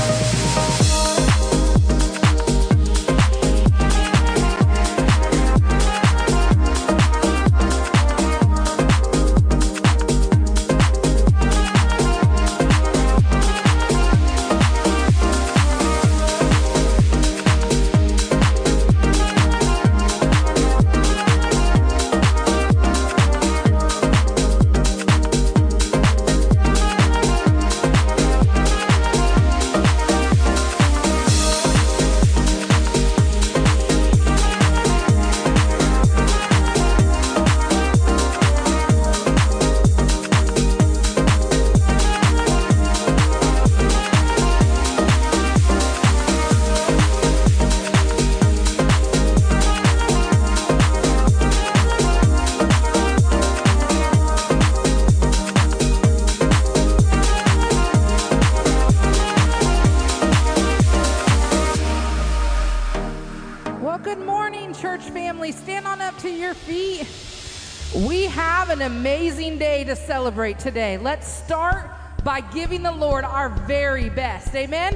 An amazing day to celebrate today. Let's start by giving the Lord our very best. Amen.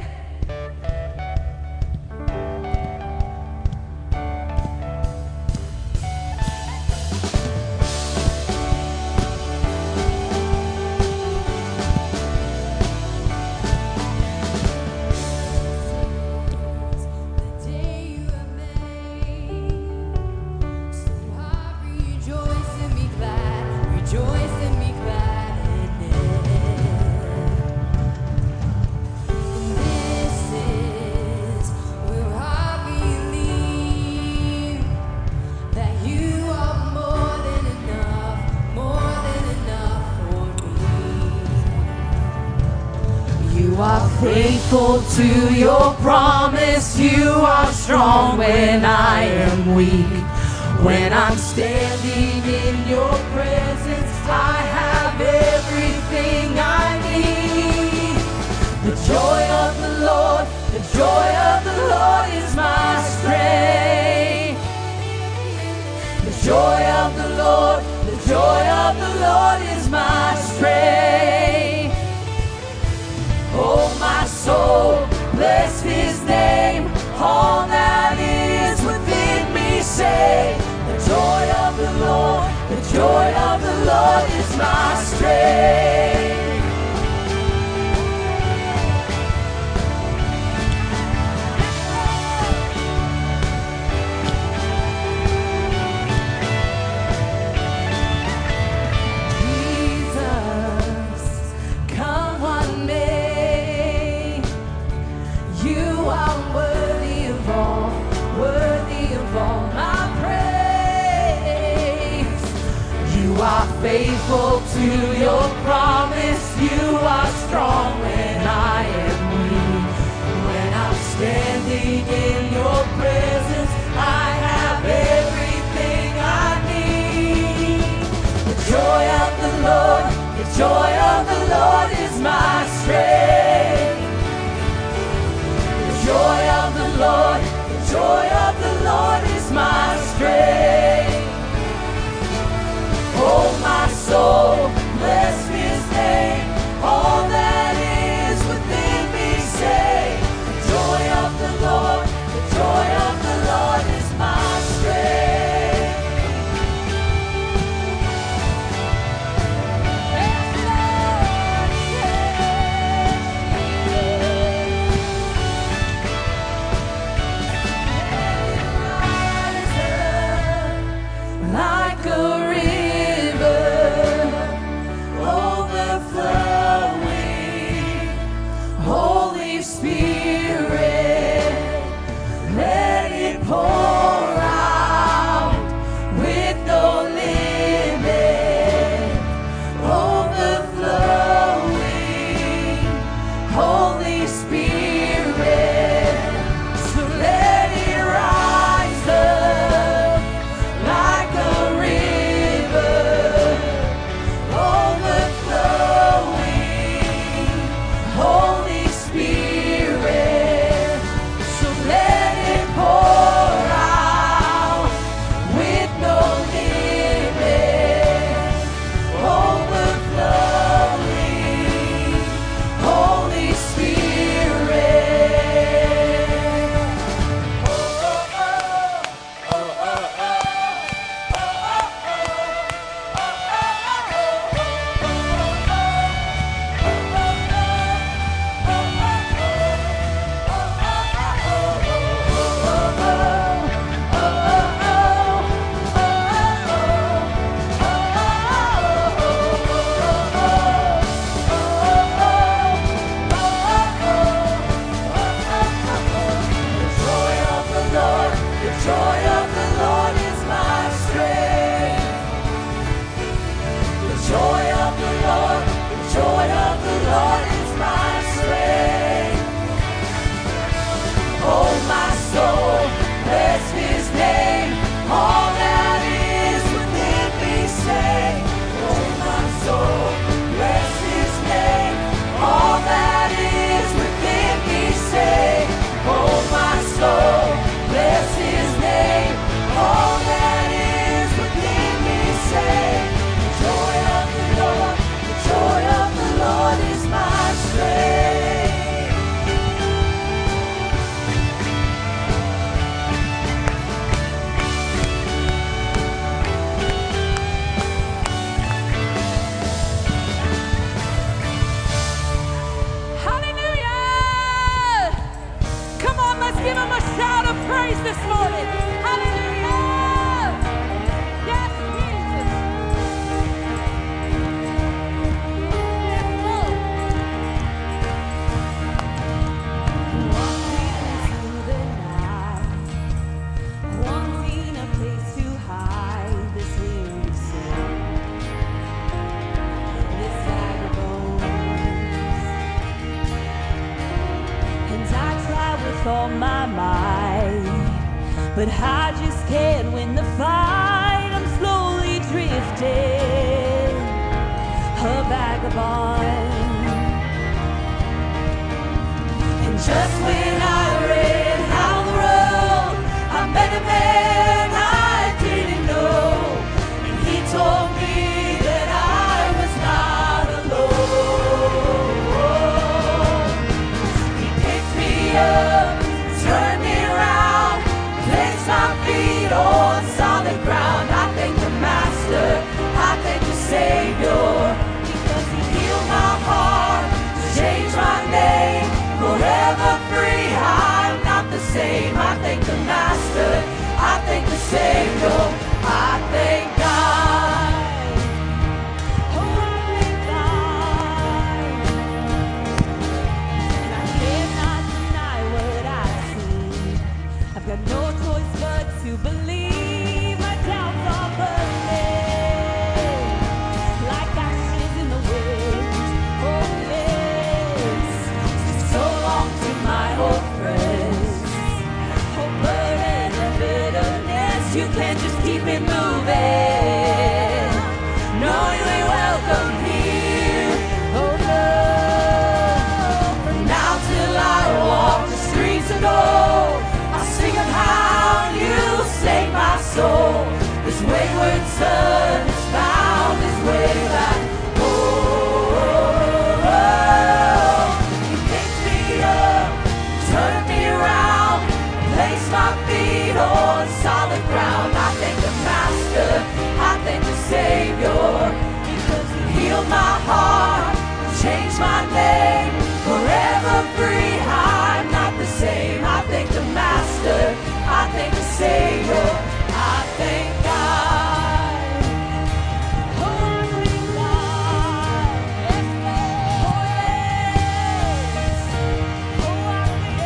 Faithful to your promise, you are strong when I am weak. When I'm standing in your presence, I have everything I need. The joy of the Lord, the joy of the Lord is my strength. The joy of the Lord, the joy of the Lord is my strength. Oh, my soul, bless his name. All that is within me say, the joy of the Lord, the joy of the Lord is my strength. Faithful to your promise, you are strong when I am weak. When I'm standing in your presence, I have everything I need. The joy of the Lord, the joy of the Lord is my strength. The joy of the Lord, the joy of the Lord is my strength. Oh, my soul, bless his name. All that is within me say, the joy of the Lord, the joy of the Lord is my strength. Like a river overflowing, Holy Spirit, let it pour out with no limit, overflowing, Holy Spirit, so let it rise up like a river, overflowing, Holy Spirit, so let it pour out with no limit, overflowing, Holy Spirit. this morning. Hallelujah. Yes, Jesus. Yes, Lord. Walking into the night, wanting a place to hide this weary soul, this vagabond. And I try with all my might, but I just can't win the fight. I'm slowly drifting, a vagabond. And just when I ran out the road, I met a man I didn't know, and he told me that I was not alone. He picked me up, turned me around, placed my feet on solid ground. I thank the Master, I thank the Savior, because he healed my heart, changed my name, forever free. I'm not the same. I thank the Master, I thank the Savior, I thank God. Oh, I thank God. And I cannot deny what I see. I've got no choice but to believe. My doubts are burning like ashes in the wind. Oh yes, so long to my old friends. Oh, burden and bitterness, you can't just keep it moving. No, you ain't welcome here. Oh no. From now till I walk the streets of gold, I'll sing of how you saved my soul. This wayward son has found his way back. You picked me up, turned me around, placed my feet on solid ground. I thank the Master, I thank the Savior, because he healed my heart, changed my name, forever free. I'm not the same. I thank the Master, I thank the Savior, I thank God. Oh, I thank God. Yes, Lord. Oh, I thank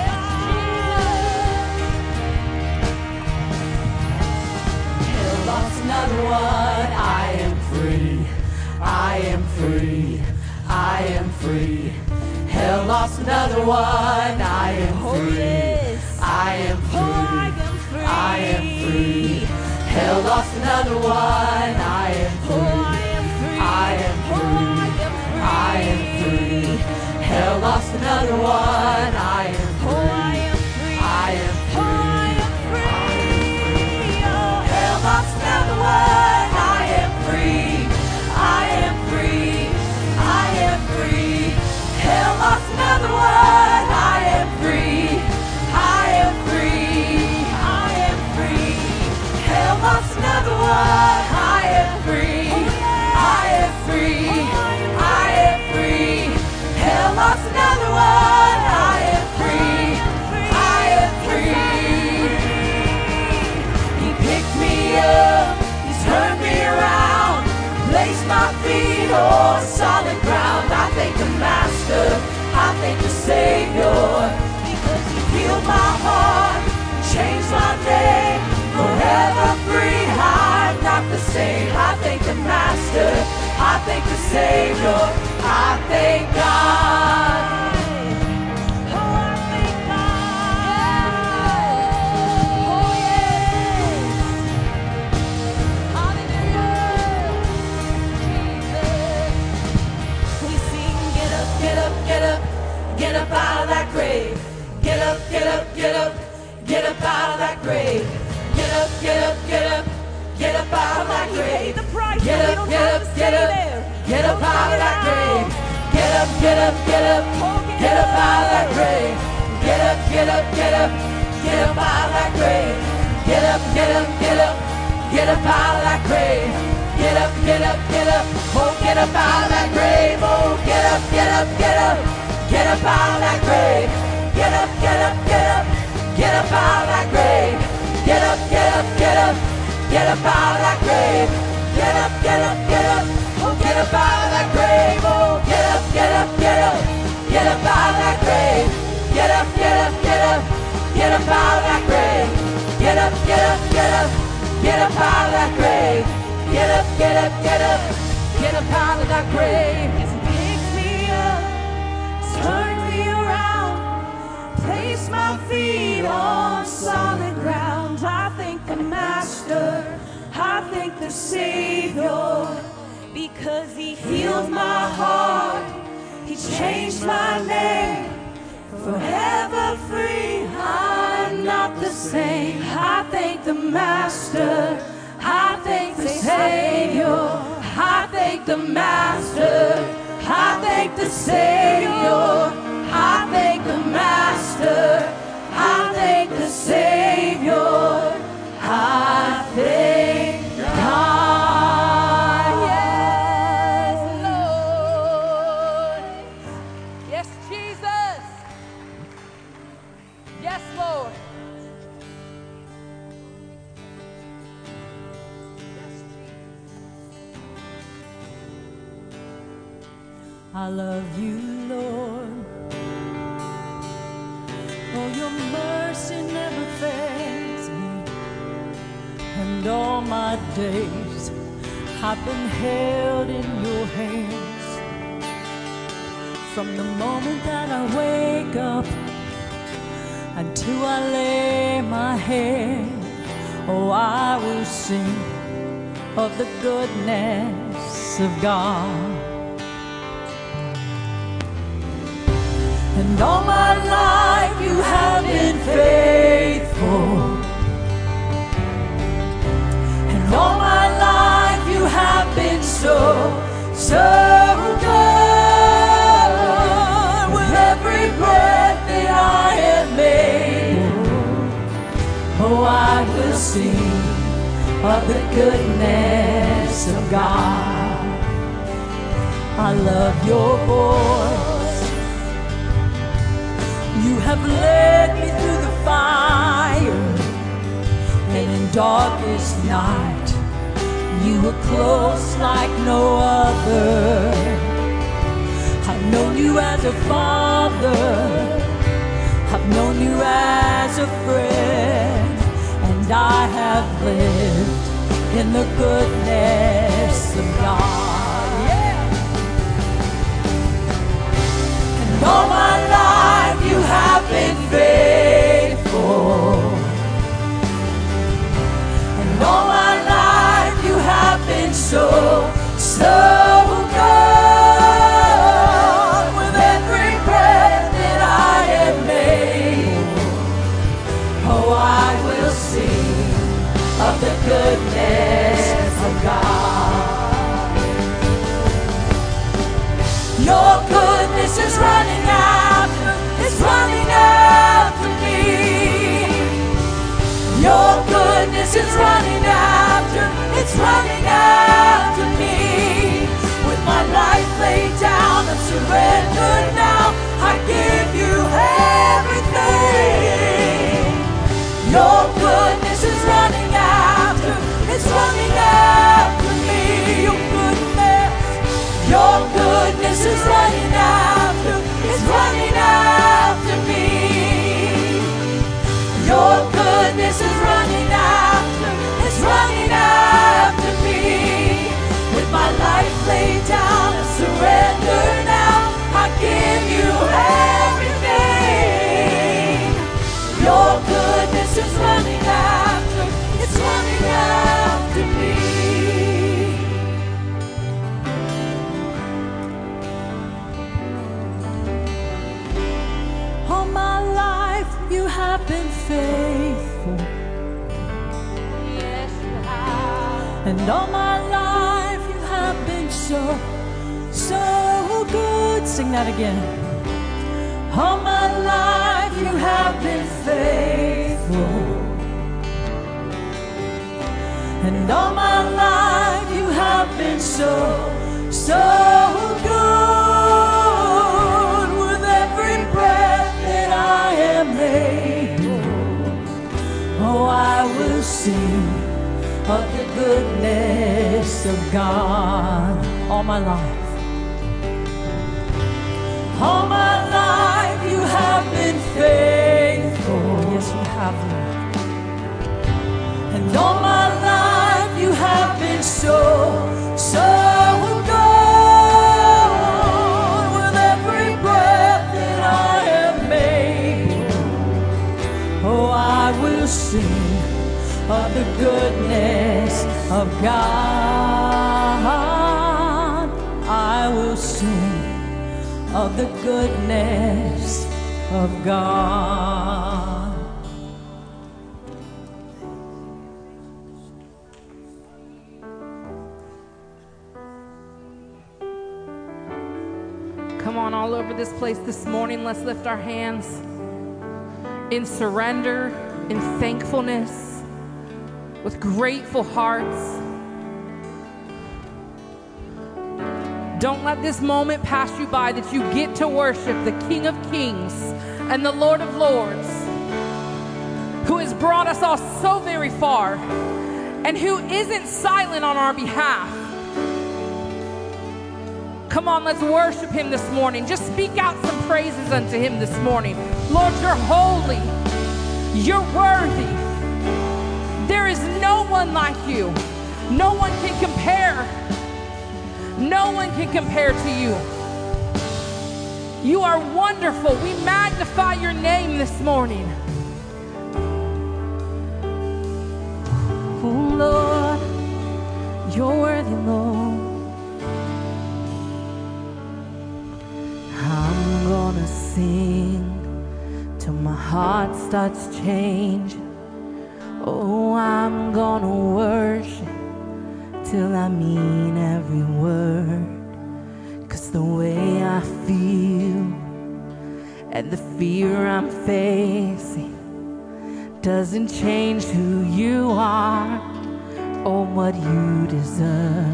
God. Hell lost another one. I am free. I am free. I am free. Hell lost another one. I am free. I am free. I am free. Hell lost another one. I am free. I am free. I am free. Hell lost another one. I am free. I am free. Hell lost another one. I am free. I am free. I am free. Hell lost another one. I am free. I am free. I am free. Hell lost another one. I am free. I am free. I am free. Hell lost another one. I am free. I am free. He picked me up, he turned me around, placed my feet on solid ground. I thank the Master, I thank the Savior, because he healed my heart, changed my name, forever free. I'm not the same. I thank the Master, I thank the Savior, I thank God. Oh, I thank God. Oh, yes. Hallelujah. Jesus. We sing, get up, get up, get up, get up out of that grave. Get up, get up, get up, get up out of that grave. Get up, get up, get up, get up out of that grave. Get up, get up, get up, get up out of that grave. Get up, get up, get up, get up out of that grave. Get up, get up, get up, get up out of that grave. Get up, get up, get up, get up out of that grave. Get up, get up, get up, oh, get up out of that grave. Oh, get up, get up, get up, get up out of that grave. Get up, get up, get up, get up out of that grave. Get up out of that grave. Get up, get up, get up. Oh, get up out of that grave. Oh, get up, get up, get up. Get up out of that grave. Get up, get up, get up. Get up out of that grave. Get up, get up, get up. Get up out of that grave. Get up, get up, get up. Get up out of that grave. Pick me up, turn me around, place my feet on solid ground. I thank the Master, I thank the Savior, because He healed my heart, He changed my name. Forever free, I'm not the same. I thank the Master, I thank the Savior, I thank the Master, I thank the Savior, I thank the Master, I thank the Savior, I thank God. Yes, Lord. Yes, Jesus. Yes, Lord. I love you, Lord. Oh, your mercy never fails me. And all my days I've been held in your hands. From the moment that I wake up until I lay my head, oh, I will sing of the goodness of God. And all my life you have been faithful. And all my life you have been so, so good. With every breath that I have made, oh, I will sing of the goodness of God. I love your voice. You have led me through the fire, and in darkest night, you were close like no other. I've known you as a father, I've known you as a friend, and I have lived in the goodness of God. Yeah. And all my life you have been faithful. And all my life you have been so, so good. With every breath that I have made, oh, I will sing of the goodness of God. Your goodness is running after, it's running after me. Your goodness is running after, it's running after me. With my life laid down and surrendered now, I give you everything. Your goodness is running after, it's running after me. Your goodness is running after, it's running after me. Your goodness is running after, it's running after me. With my life laid down and surrendered now, I give you everything. Your goodness is running after, it's running after me. All my life you have been faithful. Yes, you have. And all my life you have been so, so good. Sing that again. All my life you have been faithful. And all my life you have been so, so good. With every breath that I am able, oh, I will sing of goodness of God all my life. All my life you have been faithful. Yes, you have, Lord. And all my life you have been so good. With every breath that I have made, oh, I will sing of the goodness of God. I will sing of the goodness of God. Come on, all over this place this morning, let's lift our hands in surrender, in thankfulness, with grateful hearts. Don't let this moment pass you by that you get to worship the King of Kings and the Lord of Lords, who has brought us all so very far and who isn't silent on our behalf. Come on, let's worship him this morning. Just speak out some praises unto him this morning. Lord, you're holy. You're worthy. There is no one like you. No one can compare. No one can compare to you. You are wonderful. We magnify your name this morning. Oh Lord, you're worthy, Lord. I'm gonna sing till my heart starts changing. Oh, I'm gonna worship till I mean every word. 'Cause the way I feel and the fear I'm facing doesn't change who you are or what you deserve.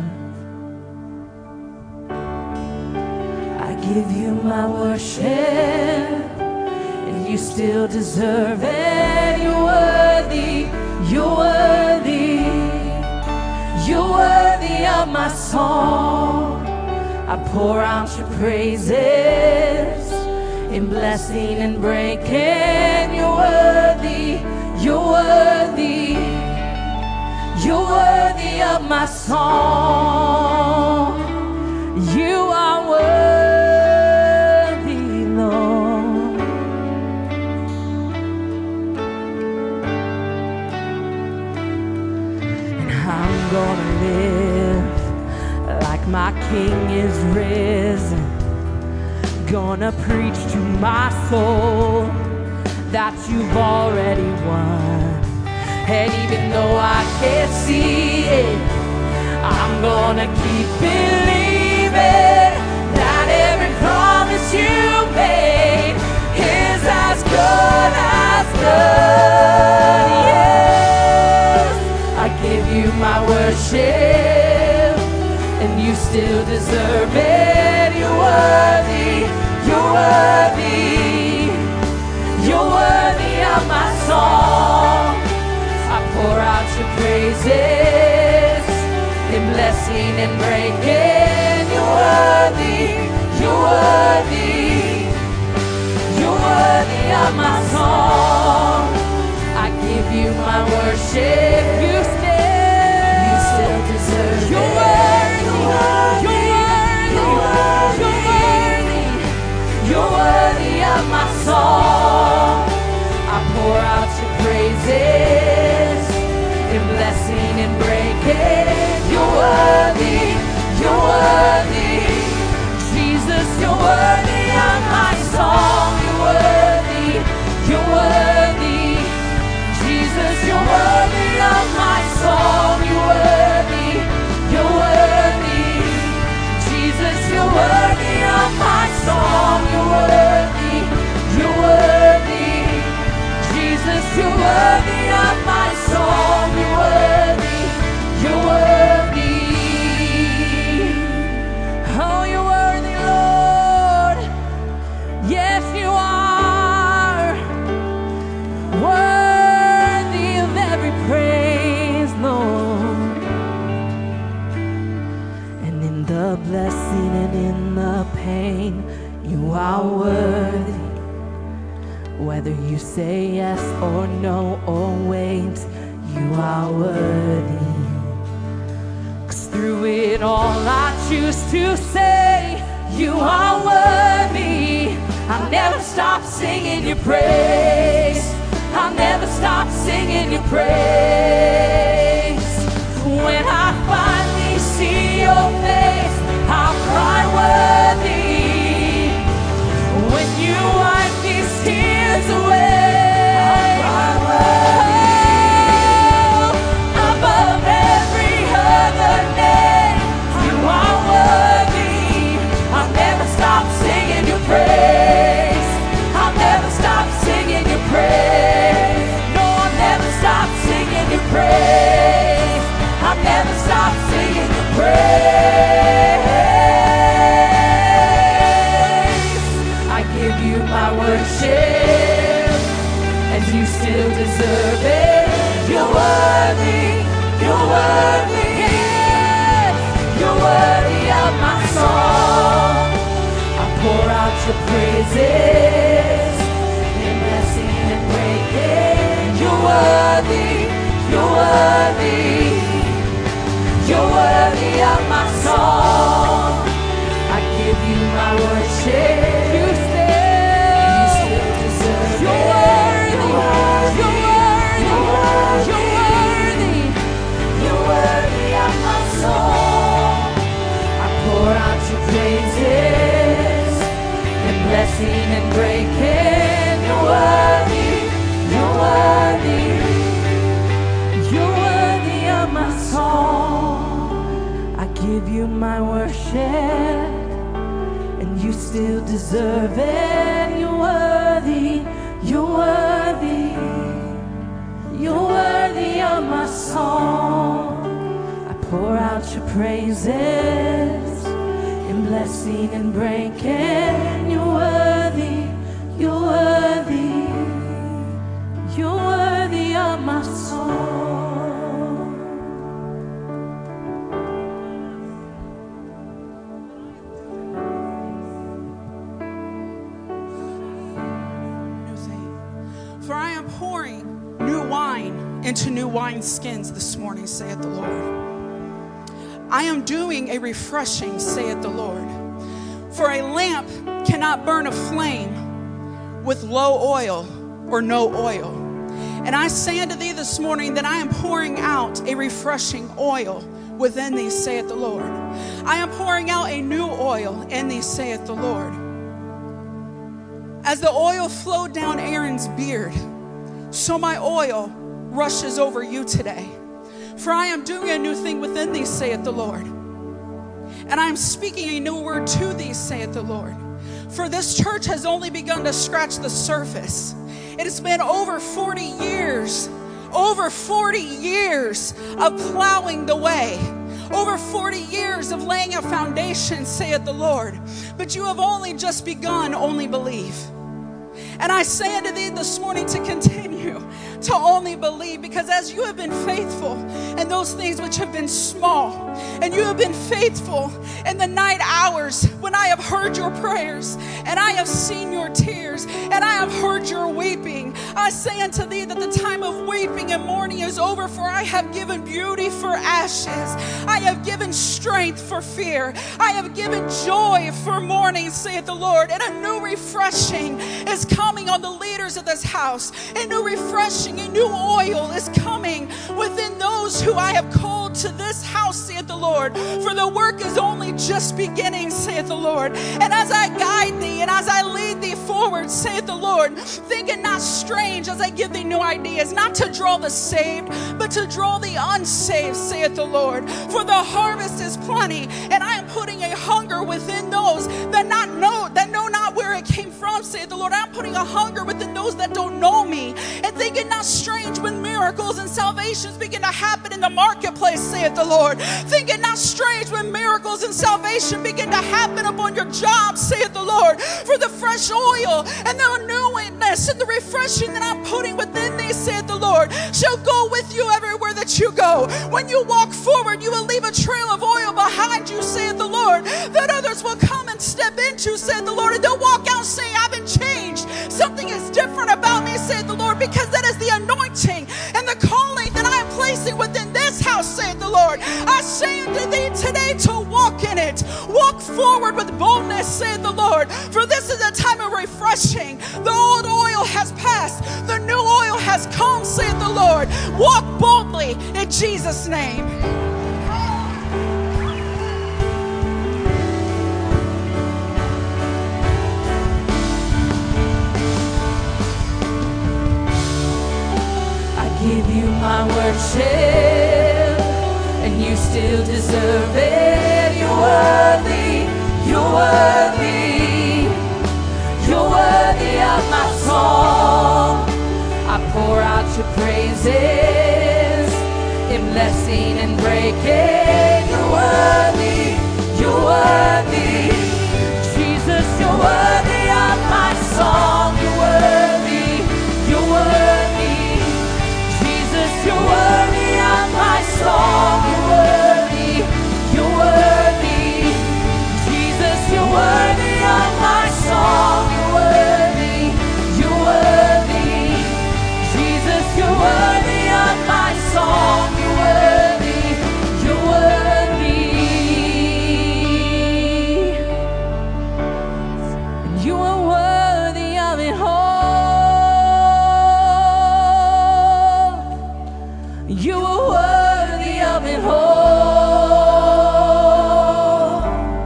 I give you my worship and you still deserve it. You're worthy, you're worthy. You're worthy of my song. I pour out your praises in blessing and breaking. You're worthy, you're worthy. You're worthy of my song. You are worthy, Lord. And I'm gonna live like my King is risen. Gonna preach to my soul that you've already won. And even though I can't see it, I'm gonna keep believing that every promise you made is as good as done. Yes, I give you my worship and you still deserve it. You're worthy, you're worthy. You're worthy of my song. I pour out your praises in blessing and breaking. You're worthy, you're worthy. You're worthy of my song. I give you my worship. You still deserve it. You're worthy, you're worthy, you're worthy. You're worthy of my song. I pour out your praises in blessing and breaking. You're worthy, you're worthy. Jesus, you're worthy of my song. You're worthy, Whether you say yes or no or wait, you are worthy. 'Cause through it all I choose to say, you are worthy. I'll never stop singing your praise. I'll never stop singing your praise. When I finally see your face, I'll cry worthy. When you wipe these tears away, I'll cry worthy. Above every other name, you are worthy. I'll never stop singing your praise. I'll never stop singing your praise. No, I'll never stop singing your praise. I'll never stop singing your praise. I give you my worship, and you still deserve it. You're worthy, you're worthy, you're worthy of my song. I pour out your praises in blessing and breaking. You're worthy, you're worthy, you're worthy of my song. I give you my worship. You still deserve it. You're worthy, you're worthy, you're worthy, you're worthy of my song. I pour out your praises and blessing and breaking. You're worthy, you're worthy, you're worthy of my song. I give you my worship, and you still deserve it. You're worthy, you're worthy, you're worthy of my song. I pour out your praises in blessing and breaking. You're worthy, you're worthy, you're worthy of my song. For I am pouring new wine into new wineskins this morning, saith the Lord. I am doing a refreshing, saith the Lord. For a lamp cannot burn a flame with low oil or no oil. And I say unto thee this morning that I am pouring out a refreshing oil within thee, saith the Lord. I am pouring out a new oil in thee, saith the Lord. As the oil flowed down Aaron's beard, so my oil rushes over you today. For I am doing a new thing within thee, saith the Lord. And I am speaking a new word to thee, saith the Lord. For this church has only begun to scratch the surface. It has been over 40 years of plowing the way. Over 40 years of laying a foundation, saith the Lord. But you have only just begun, only believe. And I say unto thee this morning to continue to only believe, because as you have been faithful in those things which have been small, and you have been faithful in the night hours when I have heard your prayers, and I have seen your tears, and I have heard your weeping, I say unto thee that the time of weeping and mourning is over, for I have given beauty for ashes. I have given strength for fear. I have given joy for mourning, saith the Lord. And a new refreshing is coming on the leaders of this house. A new refreshing, a new oil is coming within those who I have called to this house, saith the Lord. For the work is only just beginning, saith the Lord. And as I guide thee and as I lead thee forward, saith the Lord, think it not strange as I give thee new ideas, not to draw the saved, but to draw the unsaved, saith the Lord. For the harvest is plenty, and I am putting a hunger within those that know not where it came from, saith the Lord. I'm putting a hunger within those that don't know me. And think it not strange when miracles and salvations begin to happen in the marketplace, saith the Lord. Think it not strange when miracles and salvation begin to happen upon your job, saith the Lord. For the fresh oil and the newness and the refreshing that I'm putting within thee, saith the Lord, shall go with you everywhere that you go. When you walk forward, you will leave a trail of oil behind you, saith the Lord, that others will come and step into, saith the Lord, and they'll walk out saying, I've been changed. Something is different about because that is the anointing and the calling that I am placing within this house, saith the Lord. I say unto thee today to walk in it. Walk forward with boldness, saith the Lord. For this is a time of refreshing. The old oil has passed. The new oil has come, saith the Lord. Walk boldly in Jesus' name. Give you my worship, and you still deserve it. You're worthy, you're worthy, you're worthy of my song. I pour out your praises in blessing and breaking. You're worthy, you're worthy, Jesus, you're worthy of my song. You're worthy, you're worthy, you're worthy of my song. You're worthy, you're worthy, Jesus, you're worthy of my song. You're worthy, you're worthy, Jesus, you're worthy of my song. You're worthy, you're worthy, and you are worthy of it all. You are worthy of it all.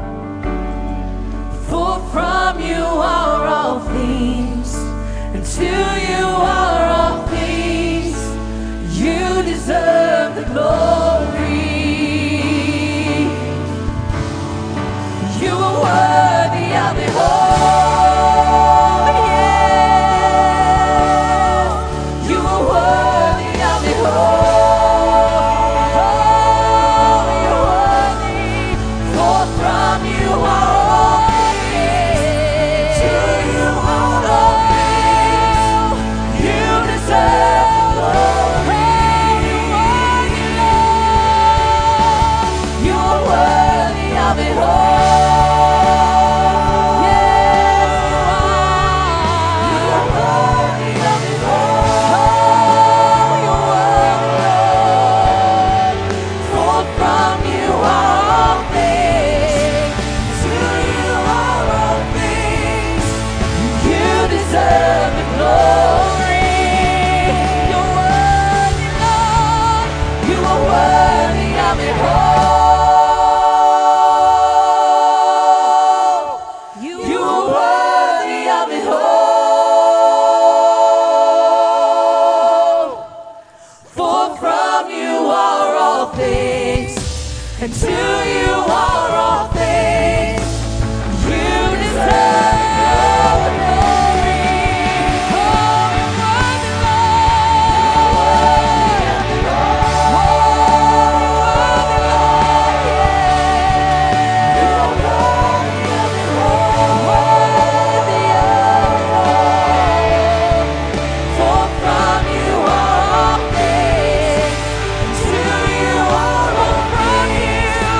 For from you are all things, and to you are all things. You deserve the glory. You are worthy of it all. Yeah. You are worthy of it all. And to you are all things. You deserve the glory. Oh, you're worthy, Lord. You're worthy of it all. Worthy of it all. For from you are all things. And to you are all things.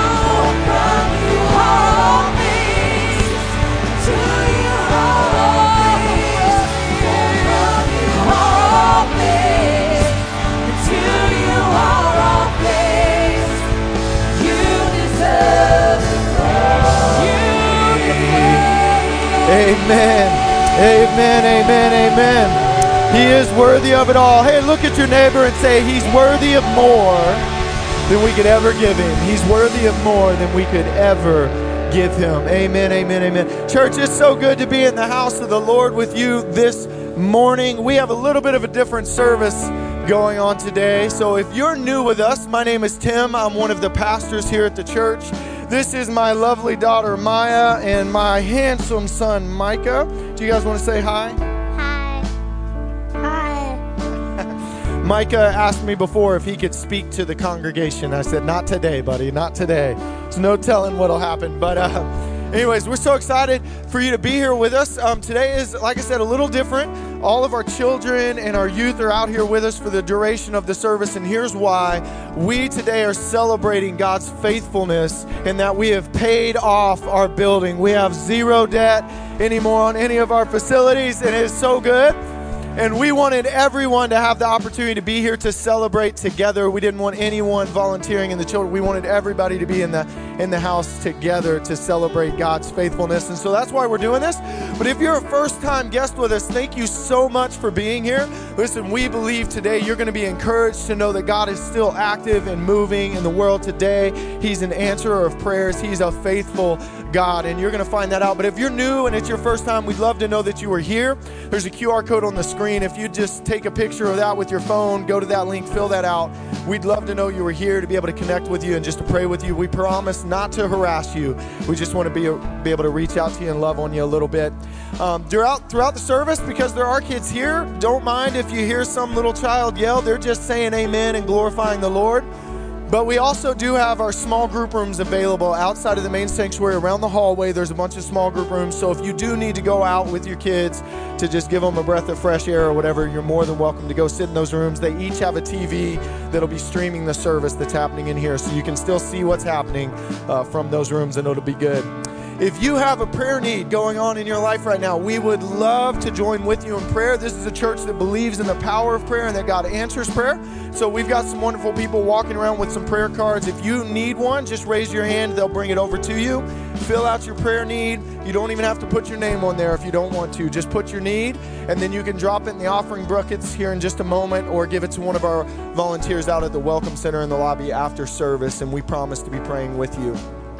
Amen. Amen. Amen. Amen. He is worthy of it all. Hey, look at your neighbor and say, he's worthy of more than we could ever give him. He's worthy of more than we could ever give him. Amen. Amen. Amen. Church, it's so good to be in the house of the Lord with you this morning. We have a little bit of a different service going on today. So if you're new with us, my name is Tim. I'm one of the pastors here at the church. This is my lovely daughter, Maya, and my handsome son, Micah. Do you guys want to say hi? Hi. Hi. Micah asked me before if he could speak to the congregation. I said, not today, buddy, not today. There's no telling what'll happen. But anyways, we're so excited for you to be here with us. Today is, like I said, a little different. All of our children and our youth are out here with us for the duration of the service, and here's why. We today are celebrating God's faithfulness in that we have paid off our building. We have zero debt anymore on any of our facilities, and it is so good. And we wanted everyone to have the opportunity to be here to celebrate together. We didn't want anyone volunteering in the children. We wanted everybody to be in the house together to celebrate God's faithfulness. And so that's why we're doing this. But if you're a first-time guest with us, thank you so much for being here. Listen, we believe today you're going to be encouraged to know that God is still active and moving in the world today. He's an answerer of prayers. He's a faithful God, and you're going to find that out. But if you're new and it's your first time, we'd love to know that you were here. There's a QR code on the screen. If you just take a picture of that with your phone, go to that link, fill that out. We'd love to know you were here to be able to connect with you and just to pray with you. We promise not to harass you. We just want to be able to reach out to you and love on you a little bit. Throughout the service, because there are kids here, don't mind if you hear some little child yell. They're just saying amen and glorifying the Lord. But we also do have our small group rooms available outside of the main sanctuary. Around the hallway, there's a bunch of small group rooms. So if you do need to go out with your kids to just give them a breath of fresh air or whatever, you're more than welcome to go sit in those rooms. They each have a TV that'll be streaming the service that's happening in here. So you can still see what's happening from those rooms, and it'll be good. If you have a prayer need going on in your life right now, we would love to join with you in prayer. This is a church that believes in the power of prayer and that God answers prayer. So we've got some wonderful people walking around with some prayer cards. If you need one, just raise your hand. They'll bring it over to you. Fill out your prayer need. You don't even have to put your name on there if you don't want to. Just put your need, and then you can drop it in the offering buckets here in just a moment, or give it to one of our volunteers out at the Welcome Center in the lobby after service, and we promise to be praying with you.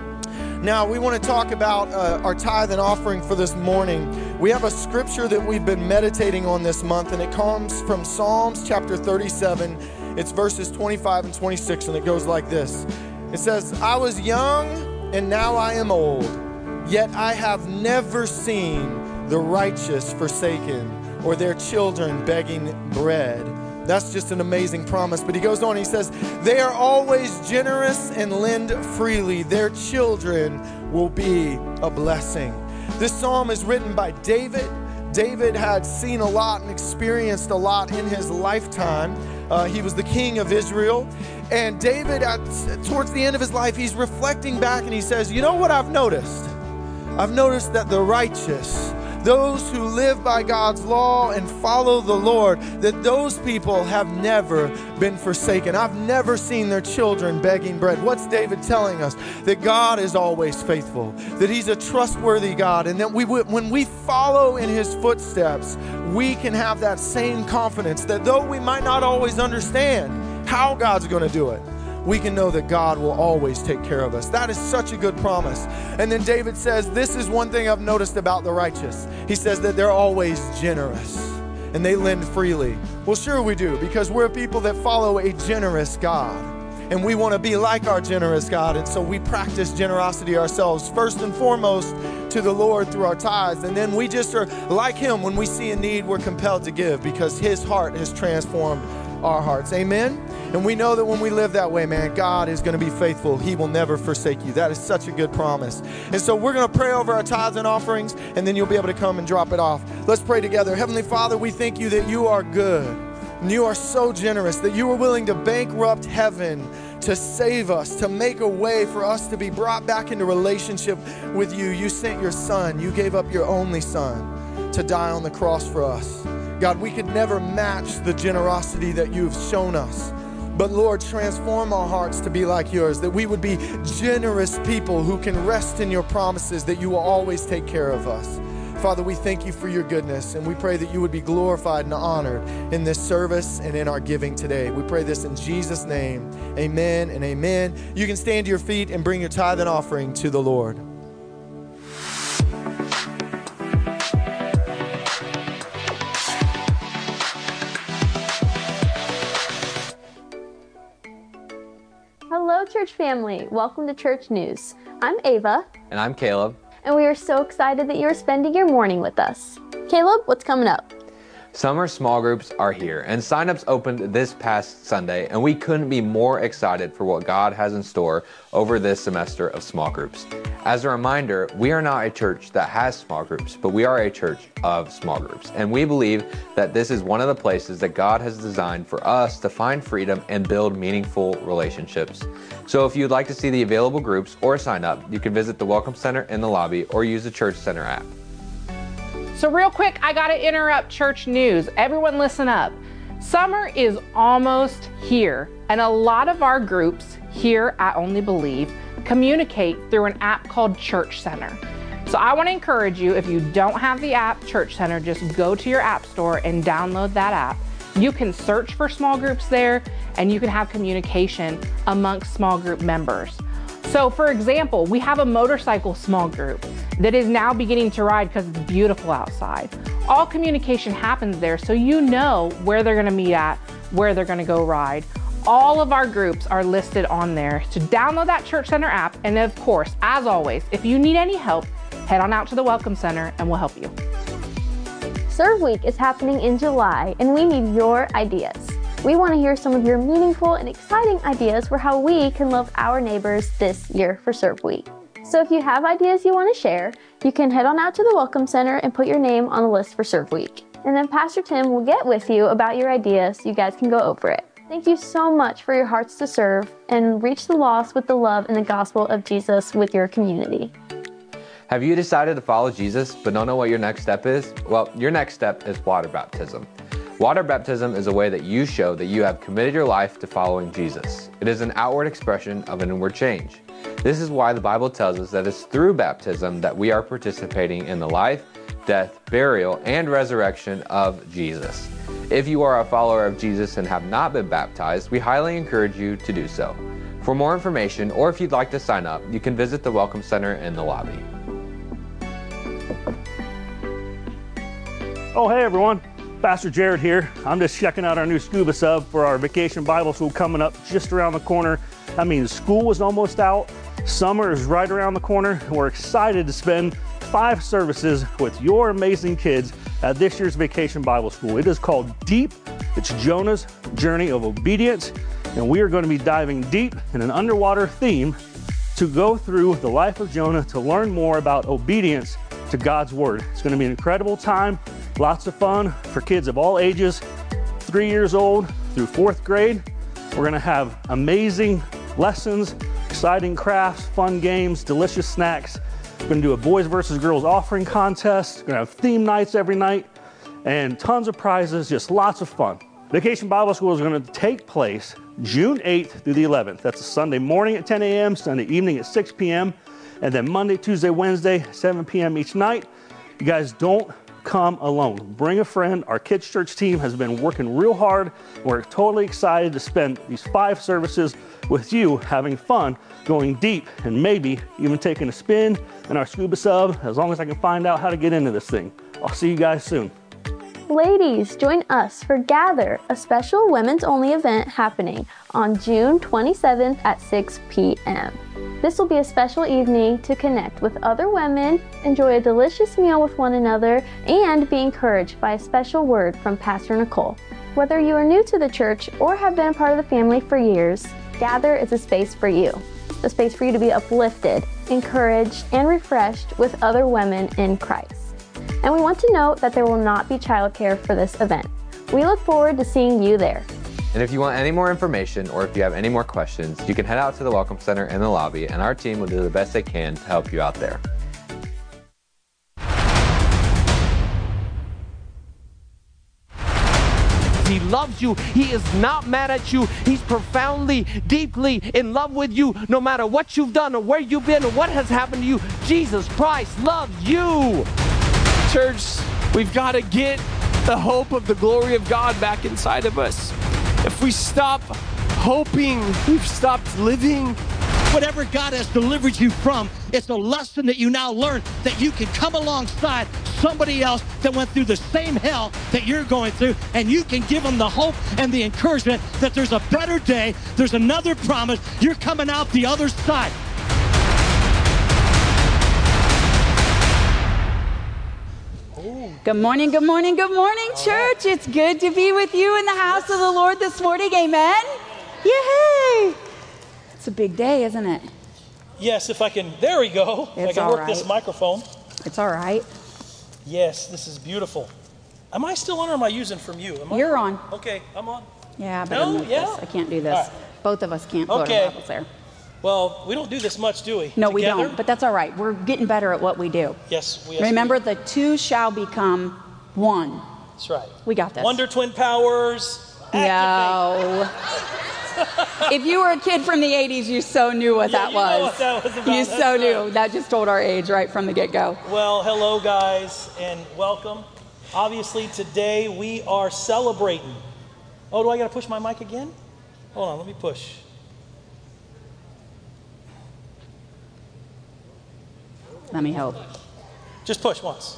Now, we want to talk about our tithe and offering for this morning. We have a scripture that we've been meditating on this month, and it comes from Psalms chapter 37. It's verses 25 and 26, and it goes like this. It says, I was young, and now I am old, yet I have never seen the righteous forsaken, or their children begging bread. That's just an amazing promise. But he goes on, he says, they are always generous and lend freely. Their children will be a blessing. This psalm is written by David. David had seen a lot and experienced a lot in his lifetime. He was the king of Israel. And David, towards the end of his life, he's reflecting back and he says, you know what I've noticed? I've noticed that the righteous, those who live by God's law and follow the Lord, that those people have never been forsaken. I've never seen their children begging bread. What's David telling us? That God is always faithful, that He's a trustworthy God, and that when we follow in His footsteps, we can have that same confidence that though we might not always understand how God's going to do it, we can know that God will always take care of us. That is such a good promise. And then David says, this is one thing I've noticed about the righteous. He says that they're always generous and they lend freely. Well, sure we do, because we're people that follow a generous God. And we want to be like our generous God. And so we practice generosity ourselves, first and foremost to the Lord through our tithes. And then we just are like Him. When we see a need, we're compelled to give because His heart has transformed our hearts. Amen? And we know that when we live that way, man, God is going to be faithful. He will never forsake you. That is such a good promise. And so we're going to pray over our tithes and offerings, and then you'll be able to come and drop it off. Let's pray together. Heavenly Father, we thank you that you are good. And you are so generous that you were willing to bankrupt heaven to save us, to make a way for us to be brought back into relationship with you. You sent your Son. You gave up your only Son to die on the cross for us. God, we could never match the generosity that you've shown us. But Lord, transform our hearts to be like yours, that we would be generous people who can rest in your promises, that you will always take care of us. Father, we thank you for your goodness, and we pray that you would be glorified and honored in this service and in our giving today. We pray this in Jesus' name. Amen and amen. You can stand to your feet and bring your tithe and offering to the Lord. Hello, church family. Welcome to Church News. I'm Ava. And I'm Caleb. And we are so excited that you are spending your morning with us. Caleb, what's coming up? Summer small groups are here, and signups opened this past Sunday, and we couldn't be more excited for what God has in store over this semester of small groups. As a reminder, we are not a church that has small groups, but we are a church of small groups, and we believe that this is one of the places that God has designed for us to find freedom and build meaningful relationships. So if you'd like to see the available groups or sign up, you can visit the Welcome Center in the lobby or use the Church Center app. So real quick, I gotta interrupt church news. Everyone listen up. Summer is almost here, and a lot of our groups here at Only Believe communicate through an app called Church Center. So I want to encourage you, if you don't have the app Church Center, just go to your app store and download that app. You can search for small groups there, and you can have communication amongst small group members. So for example, we have a motorcycle small group that is now beginning to ride because it's beautiful outside. All communication happens there, so you know where they're gonna meet at, where they're gonna go ride. All of our groups are listed on there. So download that Church Center app, and of course, as always, if you need any help, head on out to the Welcome Center and we'll help you. Serve Week is happening in July, and we need your ideas. We want to hear some of your meaningful and exciting ideas for how we can love our neighbors this year for Serve Week. So if you have ideas you want to share, you can head on out to the Welcome Center and put your name on the list for Serve Week. And then Pastor Tim will get with you about your ideas so you guys can go over it. Thank you so much for your hearts to serve and reach the lost with the love and the gospel of Jesus with your community. Have you decided to follow Jesus but don't know what your next step is? Well, your next step is water baptism. Water baptism is a way that you show that you have committed your life to following Jesus. It is an outward expression of an inward change. This is why the Bible tells us that it's through baptism that we are participating in the life, death, burial, and resurrection of Jesus. If you are a follower of Jesus and have not been baptized, we highly encourage you to do so. For more information, or if you'd like to sign up, you can visit the Welcome Center in the lobby. Oh, hey everyone. Pastor Jared here. I'm just checking out our new scuba sub for our Vacation Bible School coming up just around the corner. I mean, school is almost out. Summer is right around the corner. And we're excited to spend 5 services with your amazing kids at this year's Vacation Bible School. It is called Deep. It's Jonah's Journey of Obedience. And we are going to be diving deep in an underwater theme to go through the life of Jonah to learn more about obedience to God's word. It's going to be an incredible time. Lots of fun for kids of all ages, 3 years old through 4th grade. We're gonna have amazing lessons, exciting crafts, fun games, delicious snacks. We're gonna do a boys versus girls offering contest. We're gonna have theme nights every night and tons of prizes, just lots of fun. Vacation Bible School is gonna take place June 8th through the 11th. That's a Sunday morning at 10 a.m., Sunday evening at 6 p.m., and then Monday, Tuesday, Wednesday, 7 p.m. each night. You guys don't come alone. Bring a friend. Our kids church team has been working real hard. We're totally excited to spend these 5 services with you, having fun, going deep, and maybe even taking a spin in our scuba sub, as long as I can find out how to get into this thing. I'll see you guys soon. Ladies, join us for Gather, a special women's only event happening on June 27th at 6 p.m. This will be a special evening to connect with other women, enjoy a delicious meal with one another, and be encouraged by a special word from Pastor Nicole. Whether you are new to the church or have been a part of the family for years, Gather is a space for you. A space for you to be uplifted, encouraged, and refreshed with other women in Christ. And we want to note that there will not be childcare for this event. We look forward to seeing you there. And if you want any more information or if you have any more questions, you can head out to the Welcome Center in the lobby and our team will do the best they can to help you out there. He loves you. He is not mad at you. He's profoundly, deeply in love with you, no matter what you've done or where you've been or what has happened to you. Jesus Christ loves you. Church, we've got to get the hope of the glory of God back inside of us. If we stop hoping, we've stopped living. Whatever God has delivered you from, it's a lesson that you now learn that you can come alongside somebody else that went through the same hell that you're going through, and you can give them the hope and the encouragement that there's a better day, there's another promise, you're coming out the other side. Good morning, good morning, good morning, church. It's good to be with you in the house of the Lord this morning. Amen. Yay! It's a big day, isn't it? Yes, if I can, there we go. If I can work this microphone. It's all right. Yes, this is beautiful. Am I still on or am I using from you? You're on. Okay, I'm on. Yeah, but I can't do this. Right. Both of us can't put our Bibles there. Well, we don't do this much, do we? No, we Together? don't, but that's all right. We're getting better at what we do. Yes, we Remember, the two shall become one. That's right. We got this. Wonder Twin Powers. No. If you were a kid from the 80s, you so knew what that was. Know what that was about. You so knew. That just told our age right from the get-go. Well, hello, guys, and welcome. Obviously, today we are celebrating. Oh, do I got to push my mic again? Hold on, let me push. Let me help. Just push once.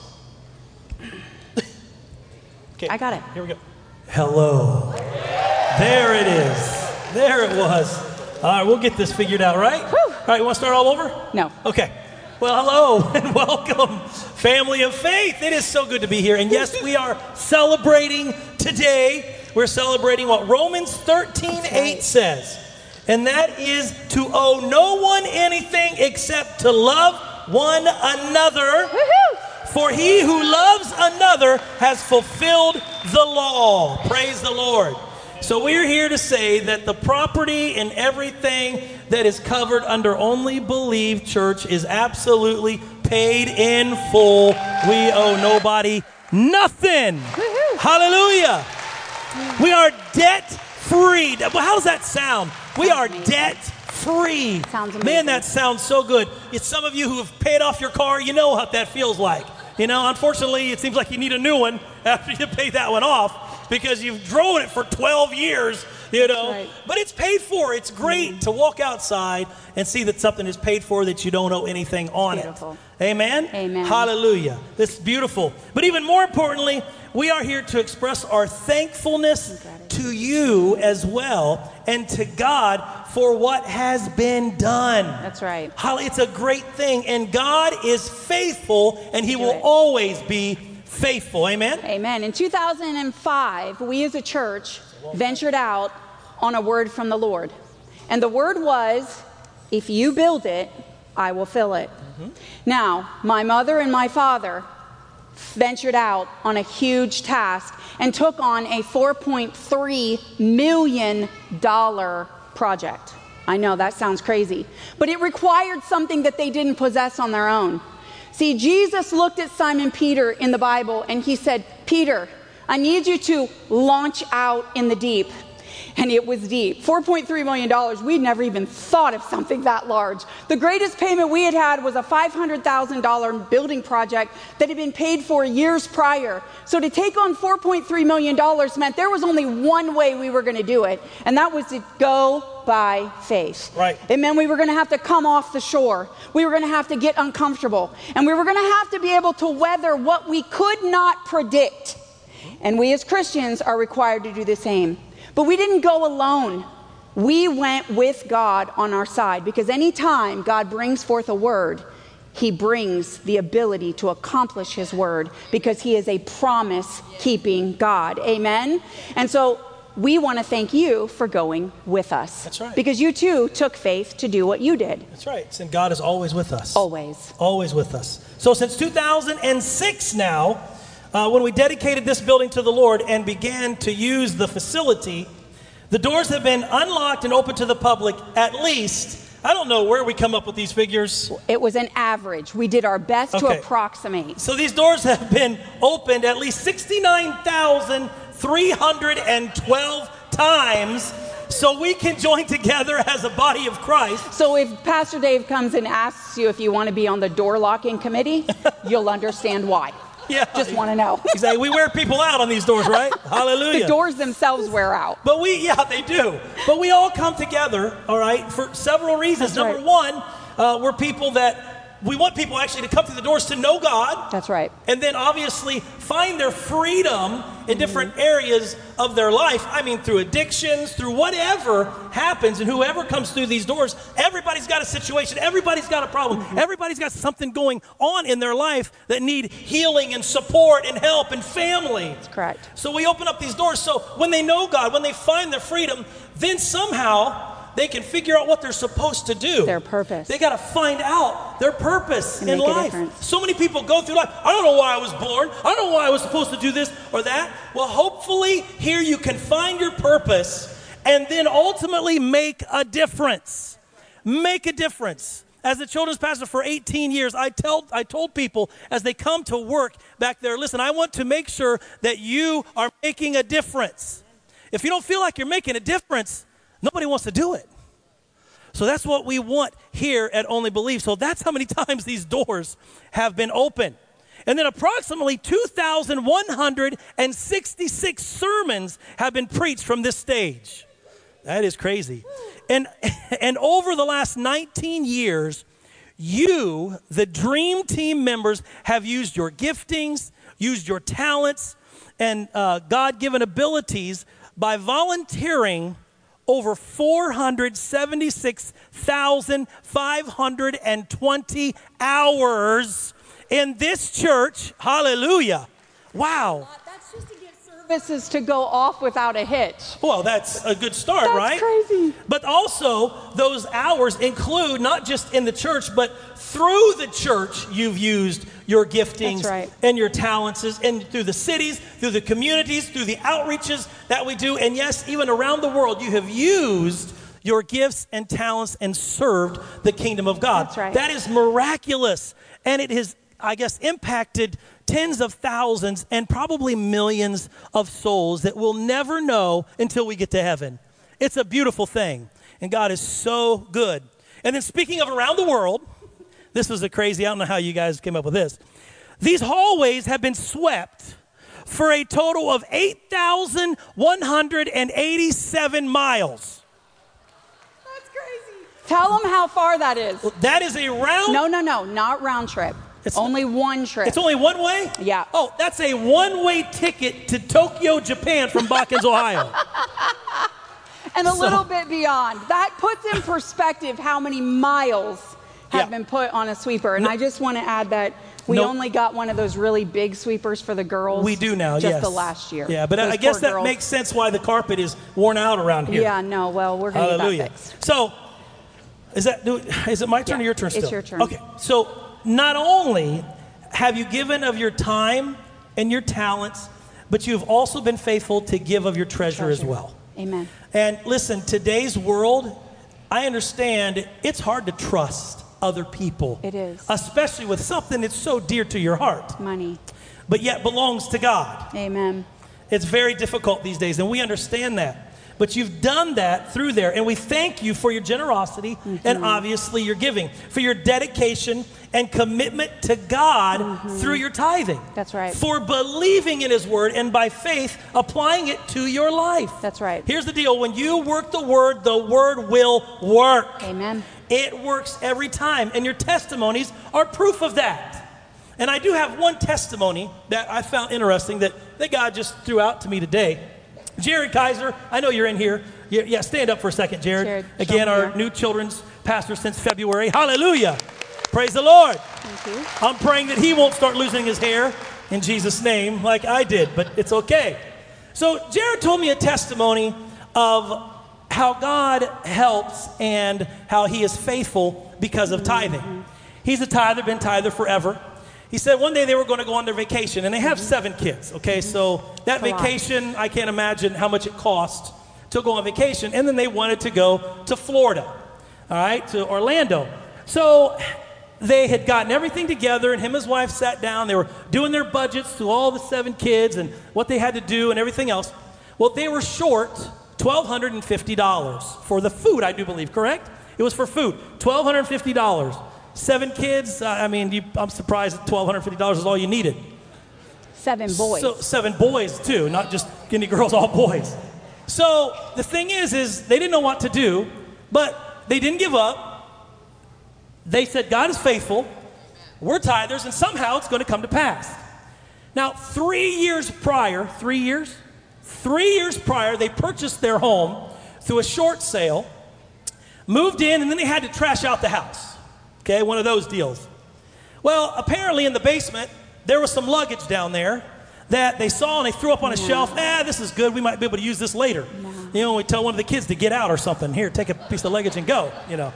Okay, I got it. Here we go. Hello. There it is. There it was. All right, we'll get this figured out, right? Whew. All right, you want to start all over? No. Okay. Well, hello and welcome, family of faith. It is so good to be here. And yes, we are celebrating today. We're celebrating what Romans 13:8 says. And that is to owe no one anything except to love one another. Woo-hoo! For he who loves another has fulfilled the law. Praise the Lord. So we're here to say that the property and everything that is covered under Only Believe Church is absolutely paid in full. We owe nobody nothing. Woo-hoo! Hallelujah. We are debt free. How does that sound? We are debt free. Sounds amazing. Man, that sounds so good. It's some of you who have paid off your car, you know what that feels like. You know, unfortunately, it seems like you need a new one after you pay that one off because you've driven it for 12 years, you know. Right. But it's paid for. It's great to walk outside and see that something is paid for that you don't owe anything on Beautiful. it. Amen? Amen. Hallelujah. This is beautiful. But even more importantly, we are here to express our thankfulness to you as well and to God for what has been done. That's right. It's a great thing. And God is faithful and he will always be faithful. Amen? Amen. In 2005, we as a church ventured out on a word from the Lord. And the word was, if you build it, I will fill it. Now, my mother and my father ventured out on a huge task and took on a $4.3 million project. I know that sounds crazy, but it required something that they didn't possess on their own. See, Jesus looked at Simon Peter in the Bible and he said, Peter, I need you to launch out in the deep. And it was deep. $4.3 million. We'd never even thought of something that large. The greatest payment we had was a $500,000 building project that had been paid for years prior. So to take on $4.3 million meant there was only one way we were going to do it, and that was to go by faith. Right. It meant we were going to have to come off the shore. We were going to have to get uncomfortable. And we were going to have to be able to weather what we could not predict. And we as Christians are required to do the same. But we didn't go alone. We went with God on our side, because anytime God brings forth a word, he brings the ability to accomplish his word, because he is a promise-keeping God. Amen? And so we want to thank you for going with us. That's right. Because you too took faith to do what you did. That's right. And God is always with us. Always. Always with us. So since 2006 now, when we dedicated this building to the Lord and began to use the facility, the doors have been unlocked and open to the public at least, I don't know where we come up with these figures. It was an average. We did our best to approximate. So these doors have been opened at least 69,312 times, so we can join together as a body of Christ. So if Pastor Dave comes and asks you if you want to be on the door locking committee, you'll understand why. Yeah. Just want to know. Exactly. We wear people out on these doors, right? Hallelujah. The doors themselves wear out. But they do. But we all come together, all right, for several reasons. That's Number one, we're people that we want people actually to come through the doors to know God. That's right. And then obviously find their freedom in different areas of their life. I mean, through addictions, through whatever happens, and whoever comes through these doors, everybody's got a situation, everybody's got a problem, everybody's got something going on in their life that need healing and support and help and family. That's correct. So we open up these doors so when they know God, when they find their freedom, then somehow they can figure out what they're supposed to do. Their purpose. They got to find out their purpose in life. Difference. So many people go through life, I don't know why I was born. I don't know why I was supposed to do this or that. Well, hopefully here you can find your purpose and then ultimately make a difference. make a difference. As a children's pastor for 18 years, I told people as they come to work back there, listen, I want to make sure that you are making a difference. If you don't feel like you're making a difference, nobody wants to do it. So that's what we want here at Only Believe. So that's how many times these doors have been open. And then approximately 2,166 sermons have been preached from this stage. That is crazy. And over the last 19 years, you, the Dream Team members, have used your giftings, used your talents, and God-given abilities by volunteering over 476,520 hours in this church. Hallelujah. Wow. That's just to get services to go off without a hitch. Well, that's a good start, right? That's crazy. But also, those hours include not just in the church, but through the church, you've used your giftings and your talents, and through the cities, through the communities, through the outreaches that we do. And yes, even around the world, you have used your gifts and talents and served the kingdom of God. That's right. That is miraculous. And it has, I guess, impacted tens of thousands and probably millions of souls that we'll never know until we get to heaven. It's a beautiful thing. And God is so good. And then speaking of around the world, this was a crazy, I don't know how you guys came up with this. These hallways have been swept for a total of 8,187 miles. That's crazy. Tell them how far that is. That is a round? No, not round trip. It's only one trip. It's only one way? Yeah. Oh, that's a one-way ticket to Tokyo, Japan from Botkins, Ohio. And a little bit beyond. That puts in perspective how many miles have been put on a sweeper. And I just want to add that we only got one of those really big sweepers for the girls. We do now, just the last year. Yeah, but I guess that makes sense why the carpet is worn out around here. Yeah, no, well, we're going to get that fixed. So, is it my turn or your turn still? It's your turn. Okay, so not only have you given of your time and your talents, but you've also been faithful to give of your treasure as well. Amen. And listen, today's world, I understand it's hard to trust other people. It is. Especially with something that's so dear to your heart. Money. But yet belongs to God. Amen. It's very difficult these days, and we understand that. But you've done that through there, and we thank you for your generosity and obviously your giving, for your dedication and commitment to God through your tithing. That's right. For believing in His Word and by faith applying it to your life. That's right. Here's the deal. When you work the Word will work. Amen. It works every time, and your testimonies are proof of that. And I do have one testimony that I found interesting that God just threw out to me today. Jared Kaiser, I know you're in here. Yeah, stand up for a second, Jared. Again, our new children's pastor since February. Hallelujah. Praise the Lord. Thank you. I'm praying that he won't start losing his hair in Jesus' name like I did, but it's okay. So Jared told me a testimony of how God helps and how He is faithful because of tithing. He's a tither, been tither forever. He said one day they were going to go on their vacation, and they have 7 kids, okay? So that vacation, I can't imagine how much it cost to go on vacation. And then they wanted to go to Florida, all right, to Orlando. So they had gotten everything together, and him and his wife sat down. They were doing their budgets to all the 7 kids and what they had to do and everything else. Well, they were short $1,250 for the food, I do believe, correct? It was for food, $1,250. 7 kids, I'm surprised that $1,250 is all you needed. 7 boys. So 7 boys, too, not just any girls, all boys. So the thing is they didn't know what to do, but they didn't give up. They said, God is faithful, we're tithers, and somehow it's going to come to pass. Now, 3 years prior, they purchased their home through a short sale, moved in, and then they had to trash out the house. Okay, one of those deals. Well, apparently in the basement, there was some luggage down there that they saw and they threw up on a shelf. This is good. We might be able to use this later. You know, we tell one of the kids to get out or something. Here, take a piece of luggage and go, you know.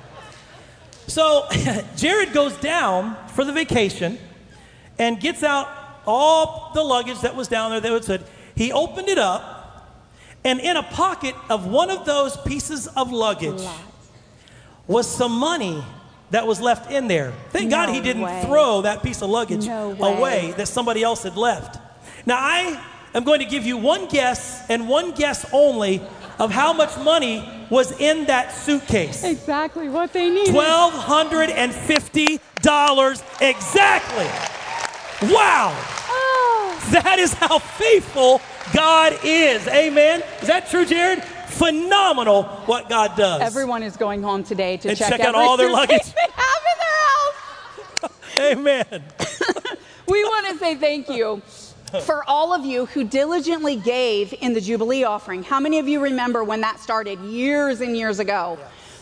So Jared goes down for the vacation and gets out all the luggage that was down there. He opened it up, and in a pocket of one of those pieces of luggage was some money that was left in there. Thank God he didn't throw that piece of luggage away that somebody else had left. Now, I am going to give you one guess and one guess only of how much money was in that suitcase. Exactly what they needed. $1,250 exactly. Wow. Oh. That is how faithful God is. Amen. Is that true, Jared? Phenomenal what God does. Everyone is going home today to check out all their luggage they have in their house. Amen. We want to say thank you for all of you who diligently gave in the Jubilee offering. How many of you remember when that started years and years ago?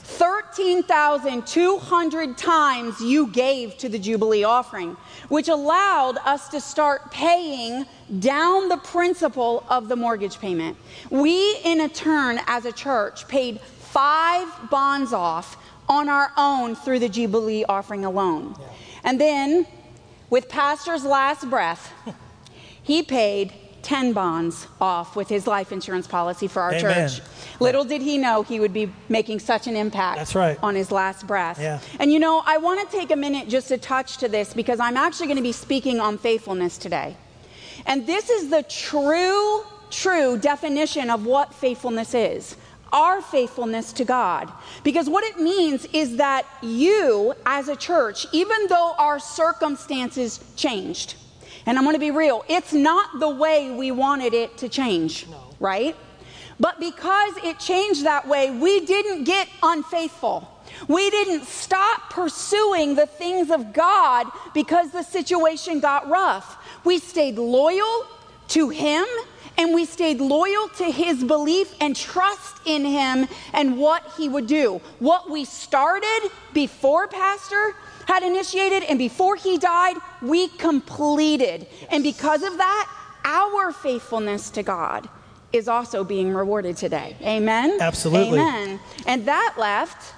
13,200 times you gave to the Jubilee offering, which allowed us to start paying down the principal of the mortgage payment. We, in a turn, as a church, paid 5 bonds off on our own through the Jubilee offering alone. Yeah. And then, with Pastor's last breath, he paid 10 bonds off with his life insurance policy for our church. Little did he know he would be making such an impact on his last breath. Yeah. And you know, I want to take a minute just to touch to this because I'm actually going to be speaking on faithfulness today. And this is the true definition of what faithfulness is. Our faithfulness to God. Because what it means is that you, as a church, even though our circumstances changed, and I'm going to be real, it's not the way we wanted it to change, right? But because it changed that way, we didn't get unfaithful. We didn't stop pursuing the things of God because the situation got rough. We stayed loyal to Him, and we stayed loyal to His belief and trust in Him and what He would do. What we started before Pastor had initiated and before he died, we completed. And because of that, our faithfulness to God is also being rewarded today. Amen? Absolutely. Amen. And that left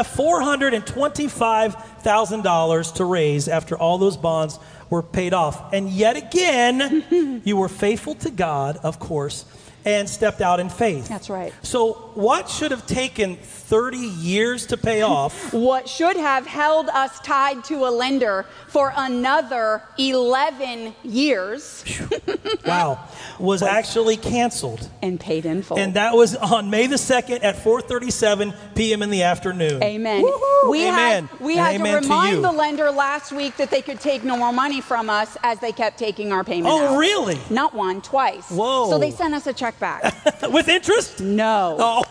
$425,000 to raise after all those bonds were paid off. And yet again, you were faithful to God, of course, and stepped out in faith. That's right. So what should have taken 30 years to pay off? What should have held us tied to a lender for another 11 years. Wow. Was actually canceled. And paid in full. And that was on May the 2nd at 4:37 p.m. in the afternoon. Amen. Woo-hoo. We had to remind the lender last week that they could take no more money from us as they kept taking our payment out. Oh, really? Not one, twice. Whoa. So they sent us a check back. With interest? No. Oh.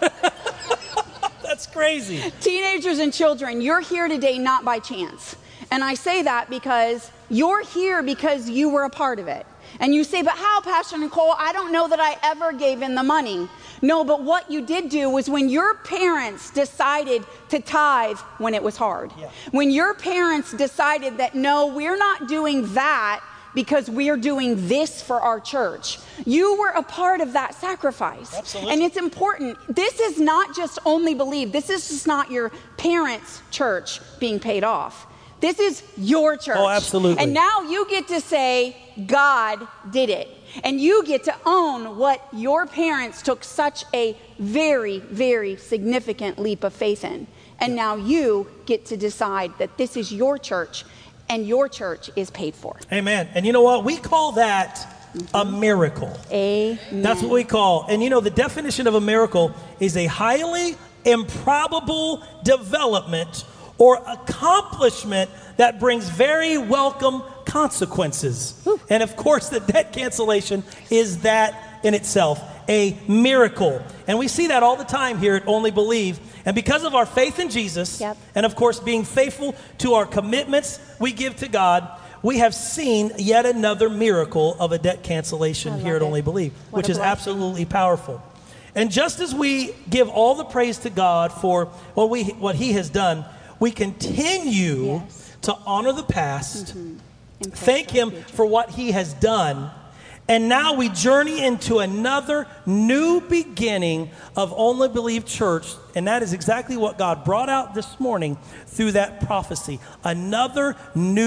That's crazy. Teenagers and children, you're here today not by chance. And I say that because you're here because you were a part of it. And you say, but how, Pastor Nicole? I don't know that I ever gave in the money. No, but what you did do was when your parents decided to tithe when it was hard. Yeah. When your parents decided that, no, we're not doing that because we are doing this for our church. You were a part of that sacrifice. Absolutely. And it's important. This is not just only believe. This is just not your parents' church being paid off. This is your church. Oh, absolutely. And now you get to say, God did it. And you get to own what your parents took such a very, very significant leap of faith in. And now you get to decide that this is your church and your church is paid for. Amen. And you know what? We call that a miracle. Amen. That's what we call. And you know, the definition of a miracle is a highly improbable development or accomplishment that brings very welcome consequences. Ooh. And of course, the debt cancellation is that in itself, a miracle. And we see that all the time here at Only Believe. And because of our faith in Jesus, and of course being faithful to our commitments we give to God, we have seen yet another miracle of a debt cancellation here at Only Believe, which is absolutely powerful. And just as we give all the praise to God for what He has done, we continue to honor the past, thank Him for what He has done, and now we journey into another new beginning of Only Believe Church, and that is exactly what God brought out this morning through that prophecy. Another new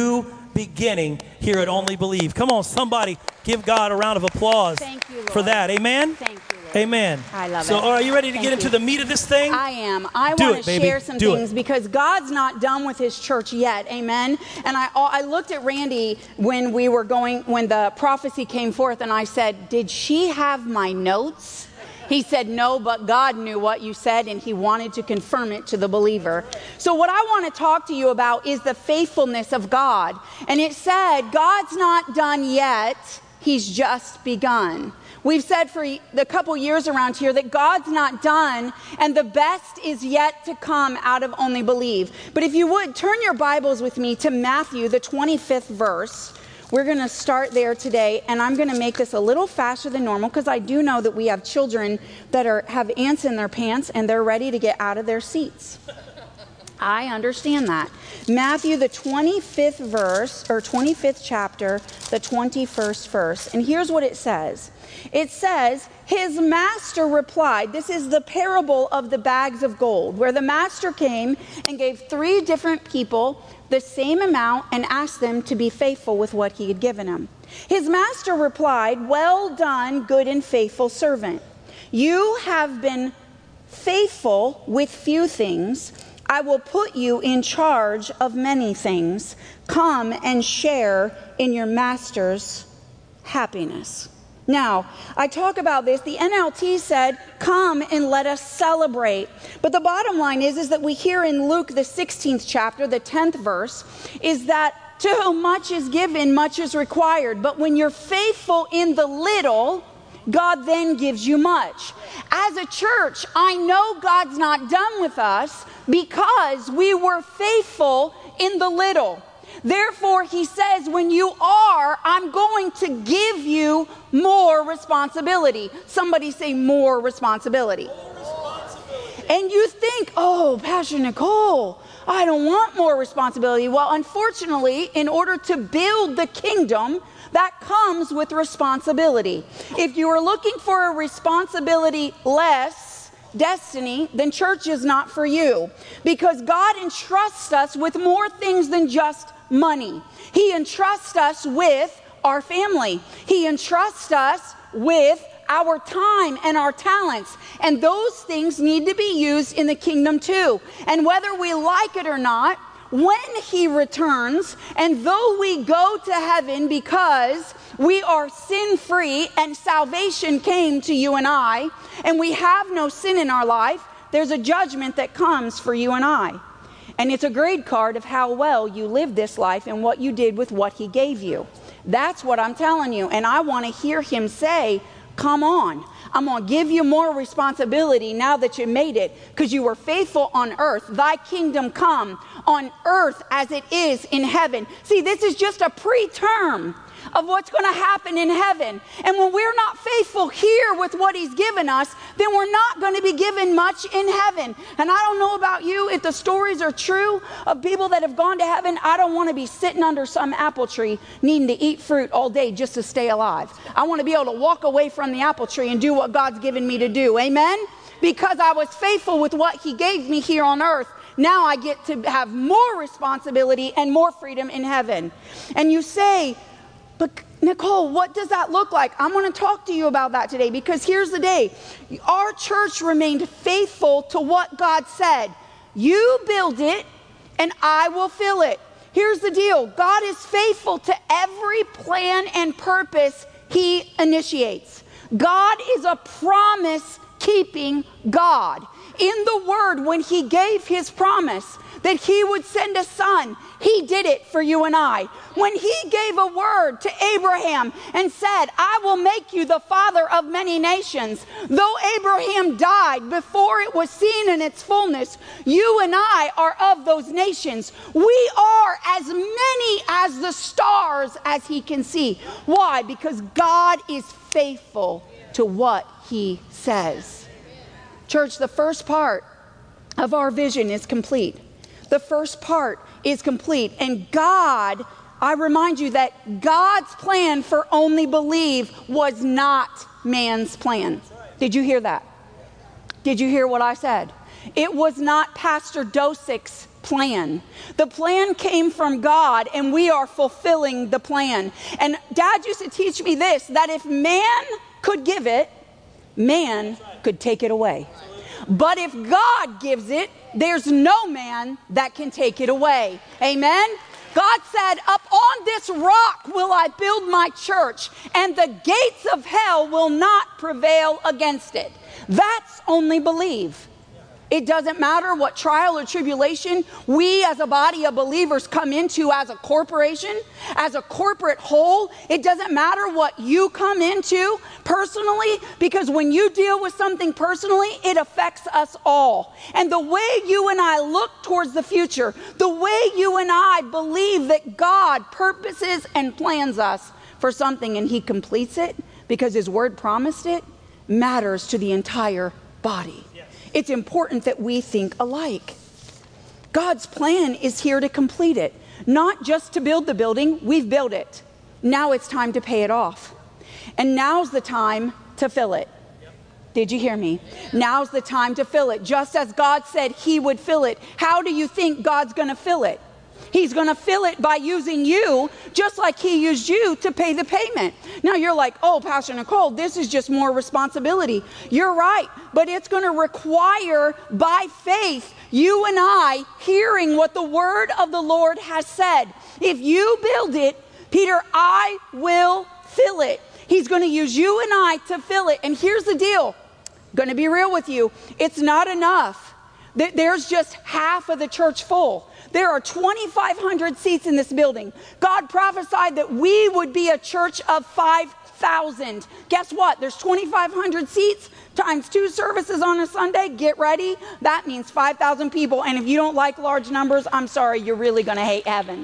beginning here at Only Believe. Come on, somebody give God a round of applause for that. Amen? Thank you, Lord. Amen. I love it. So are you ready to Thank get into you. the meat of this thing? I am. I Do want it, to baby. share some Do things it. because God's not done with his church yet. Amen. And I looked at Randy when the prophecy came forth, and I said, did she have my notes? He said, no, but God knew what you said, and he wanted to confirm it to the believer. So what I want to talk to you about is the faithfulness of God. And it said, God's not done yet. He's just begun. We've said for the couple years around here that God's not done, and the best is yet to come out of Only Believe. But if you would, turn your Bibles with me to Matthew, the 25th verse. We're going to start there today, and I'm going to make this a little faster than normal because I do know that we have children that have ants in their pants, and they're ready to get out of their seats. I understand that. Matthew, the 25th verse, or 25th chapter, the 21st verse. And here's what it says. It says, his master replied, this is the parable of the bags of gold, where the master came and gave 3 different people the same amount and asked them to be faithful with what he had given them. His master replied, well done, good and faithful servant. You have been faithful with few things. I will put you in charge of many things. Come and share in your master's happiness. Now, I talk about this. The NLT said, come and let us celebrate. But the bottom line is that we hear in Luke, the 16th chapter, the 10th verse, is that to whom much is given, much is required. But when you're faithful in the little, God then gives you much. As a church, I know God's not done with us because we were faithful in the little. Therefore, he says, when you are, I'm going to give you more responsibility. Somebody say more responsibility. And you think, oh, Pastor Nicole, I don't want more responsibility. Well, unfortunately, in order to build the kingdom, that comes with responsibility. If you are looking for a responsibility-less destiny, then church is not for you. Because God entrusts us with more things than just money. He entrusts us with our family. He entrusts us with our time and our talents. And those things need to be used in the kingdom too. And whether we like it or not, when he returns, and though we go to heaven because we are sin-free and salvation came to you and I, and we have no sin in our life, there's a judgment that comes for you and I. And it's a grade card of how well you lived this life and what you did with what he gave you. That's what I'm telling you. And I want to hear him say, come on. I'm going to give you more responsibility now that you made it because you were faithful on earth. Thy kingdom come on earth as it is in heaven. See, this is just a preterm of what's going to happen in heaven. And when we're not faithful here with what he's given us, then we're not going to be given much in heaven. And I don't know about you, if the stories are true of people that have gone to heaven, I don't want to be sitting under some apple tree needing to eat fruit all day just to stay alive. I want to be able to walk away from the apple tree and do what God's given me to do. Amen? Because I was faithful with what he gave me here on earth. Now I get to have more responsibility and more freedom in heaven. And you say, but Nicole, what does that look like? I'm going to talk to you about that today because here's the day. Our church remained faithful to what God said. You build it and I will fill it. Here's the deal. God is faithful to every plan and purpose he initiates. God is a promise-keeping God. In the word, when he gave his promise that he would send a son, he did it for you and I. When he gave a word to Abraham and said, I will make you the father of many nations, though Abraham died before it was seen in its fullness, you and I are of those nations. We are as many as the stars as he can see. Why? Because God is faithful to what he says. Church, the first part of our vision is complete. The first part is complete. And God, I remind you that God's plan for Only Believe was not man's plan. Did you hear that? Did you hear what I said? It was not Pastor Dosick's plan. The plan came from God, and we are fulfilling the plan. And Dad used to teach me this, that if man could give it, man could take it away. But if God gives it, there's no man that can take it away. Amen? God said, up on this rock will I build my church, and the gates of hell will not prevail against it. That's only believe. It doesn't matter what trial or tribulation we as a body of believers come into as a corporation, as a corporate whole. It doesn't matter what you come into personally, because when you deal with something personally, it affects us all. And the way you and I look towards the future, the way you and I believe that God purposes and plans us for something and He completes it because His word promised it, matters to the entire body. It's important that we think alike. God's plan is here to complete it, not just to build the building. We've built it. Now it's time to pay it off. And now's the time to fill it. Did you hear me? Now's the time to fill it. Just as God said He would fill it. How do you think God's going to fill it? He's going to fill it by using you, just like He used you to pay the payment. Now you're like, oh, Pastor Nicole, this is just more responsibility. You're right, but it's going to require, by faith, you and I hearing what the word of the Lord has said. If you build it, Peter, I will fill it. He's going to use you and I to fill it. And here's the deal. I'm going to be real with you. It's not enough. There's just half of the church full. There are 2,500 seats in this building. God prophesied that we would be a church of 5,000. Guess what? There's 2,500 seats times 2 services on a Sunday. Get ready. That means 5,000 people. And if you don't like large numbers, I'm sorry, you're really going to hate heaven.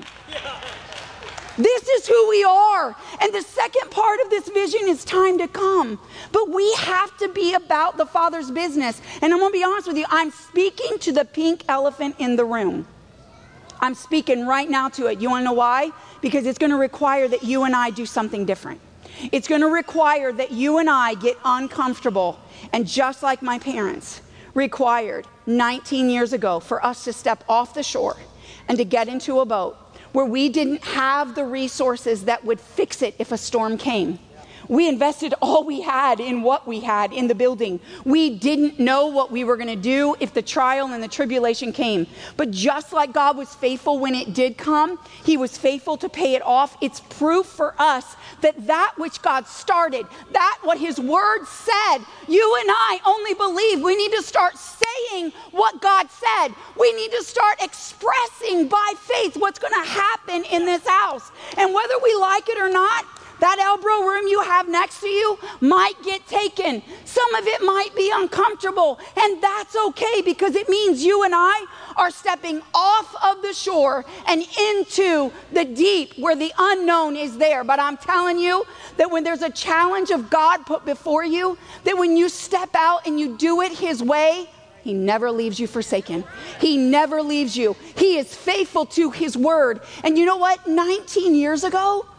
This is who we are. And the second part of this vision is time to come. But we have to be about the Father's business. And I'm going to be honest with you. I'm speaking to the pink elephant in the room. I'm speaking right now to it. You want to know why? Because it's going to require that you and I do something different. It's going to require that you and I get uncomfortable. And just like my parents required 19 years ago for us to step off the shore and to get into a boat where we didn't have the resources that would fix it if a storm came. We invested all we had in what we had in the building. We didn't know what we were going to do if the trial and the tribulation came. But just like God was faithful when it did come, He was faithful to pay it off. It's proof for us that which God started, that what His word said, you and I only believe. We need to start saying what God said. We need to start expressing by faith what's going to happen in this house. And whether we like it or not, that elbow room you have next to you might get taken. Some of it might be uncomfortable, and that's okay because it means you and I are stepping off of the shore and into the deep where the unknown is there. But I'm telling you that when there's a challenge of God put before you, that when you step out and you do it His way, He never leaves you forsaken. He never leaves you. He is faithful to His word. And you know what? 19 years ago,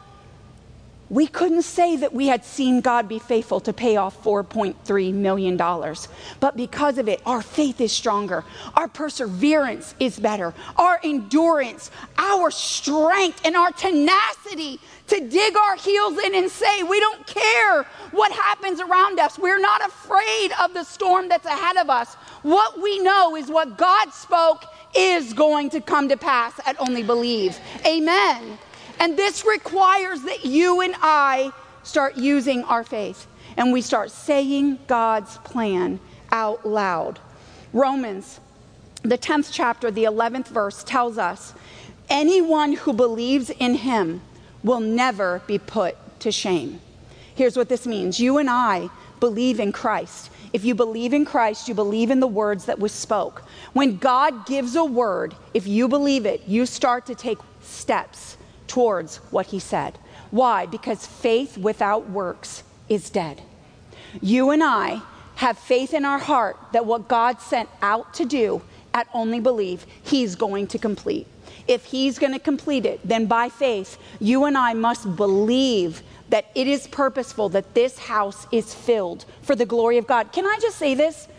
we couldn't say that we had seen God be faithful to pay off $4.3 million. But because of it, our faith is stronger. Our perseverance is better. Our endurance, our strength, and our tenacity to dig our heels in and say, we don't care what happens around us. We're not afraid of the storm that's ahead of us. What we know is what God spoke is going to come to pass at Only Believe. Amen. And this requires that you and I start using our faith and we start saying God's plan out loud. Romans, the 10th chapter, the 11th verse tells us, anyone who believes in Him will never be put to shame. Here's what this means. You and I believe in Christ. If you believe in Christ, you believe in the words that was spoke. When God gives a word, if you believe it, you start to take steps towards what He said. Why? Because faith without works is dead. You and I have faith in our heart that what God sent out to do at Only Believe, He's going to complete. If He's going to complete it, then by faith, you and I must believe that it is purposeful that this house is filled for the glory of God. Can I just say this?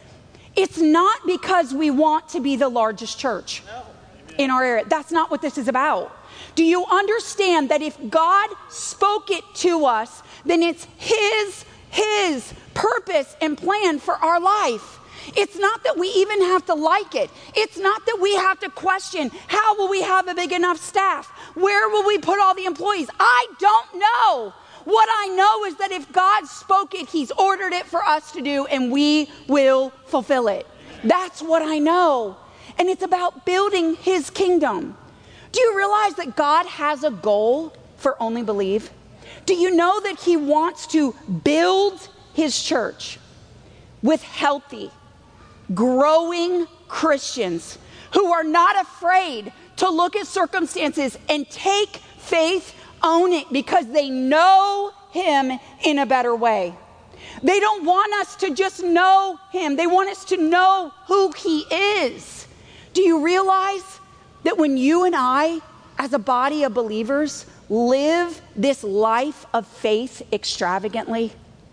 It's not because we want to be the largest church in our area. That's not what this is about. Do you understand that if God spoke it to us, then it's His purpose and plan for our life? It's not that we even have to like it. It's not that we have to question, how will we have a big enough staff? Where will we put all the employees? I don't know. What I know is that if God spoke it, He's ordered it for us to do, and we will fulfill it. That's what I know. And it's about building His kingdom. Do you realize that God has a goal for Only Believe? Do you know that He wants to build His church with healthy, growing Christians who are not afraid to look at circumstances and take faith, own it, because they know Him in a better way. They don't want us to just know Him. They want us to know who He is. Do you realize that when you and I, as a body of believers, live this life of faith extravagantly,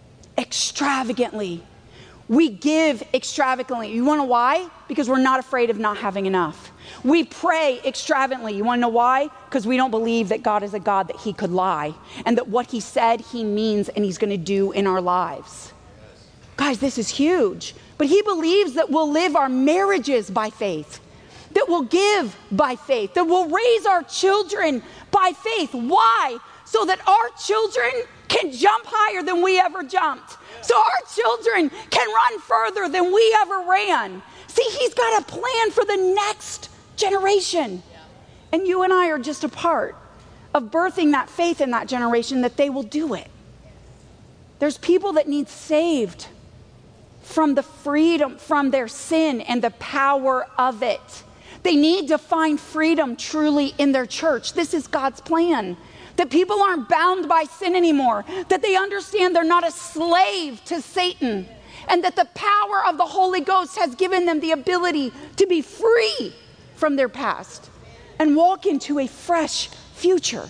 we give extravagantly. You want to know why? Because we're not afraid of not having enough. We pray extravagantly. You want to know why? Because we don't believe that God is a God that He could lie, and that what He said He means and He's going to do in our lives. Guys, this is huge. But He believes that we'll live our marriages by faith, that we'll give by faith, that we'll raise our children by faith. Why? So that our children can jump higher than we ever jumped. So our children can run further than we ever ran. See, He's got a plan for the next generation. And you and I are just a part of birthing that faith in that generation, that they will do it. There's people that need saved from the freedom, from their sin and the power of it. They need to find freedom truly in their church. This is God's plan. That people aren't bound by sin anymore. That they understand they're not a slave to Satan. And that the power of the Holy Ghost has given them the ability to be free from their past and walk into a fresh future.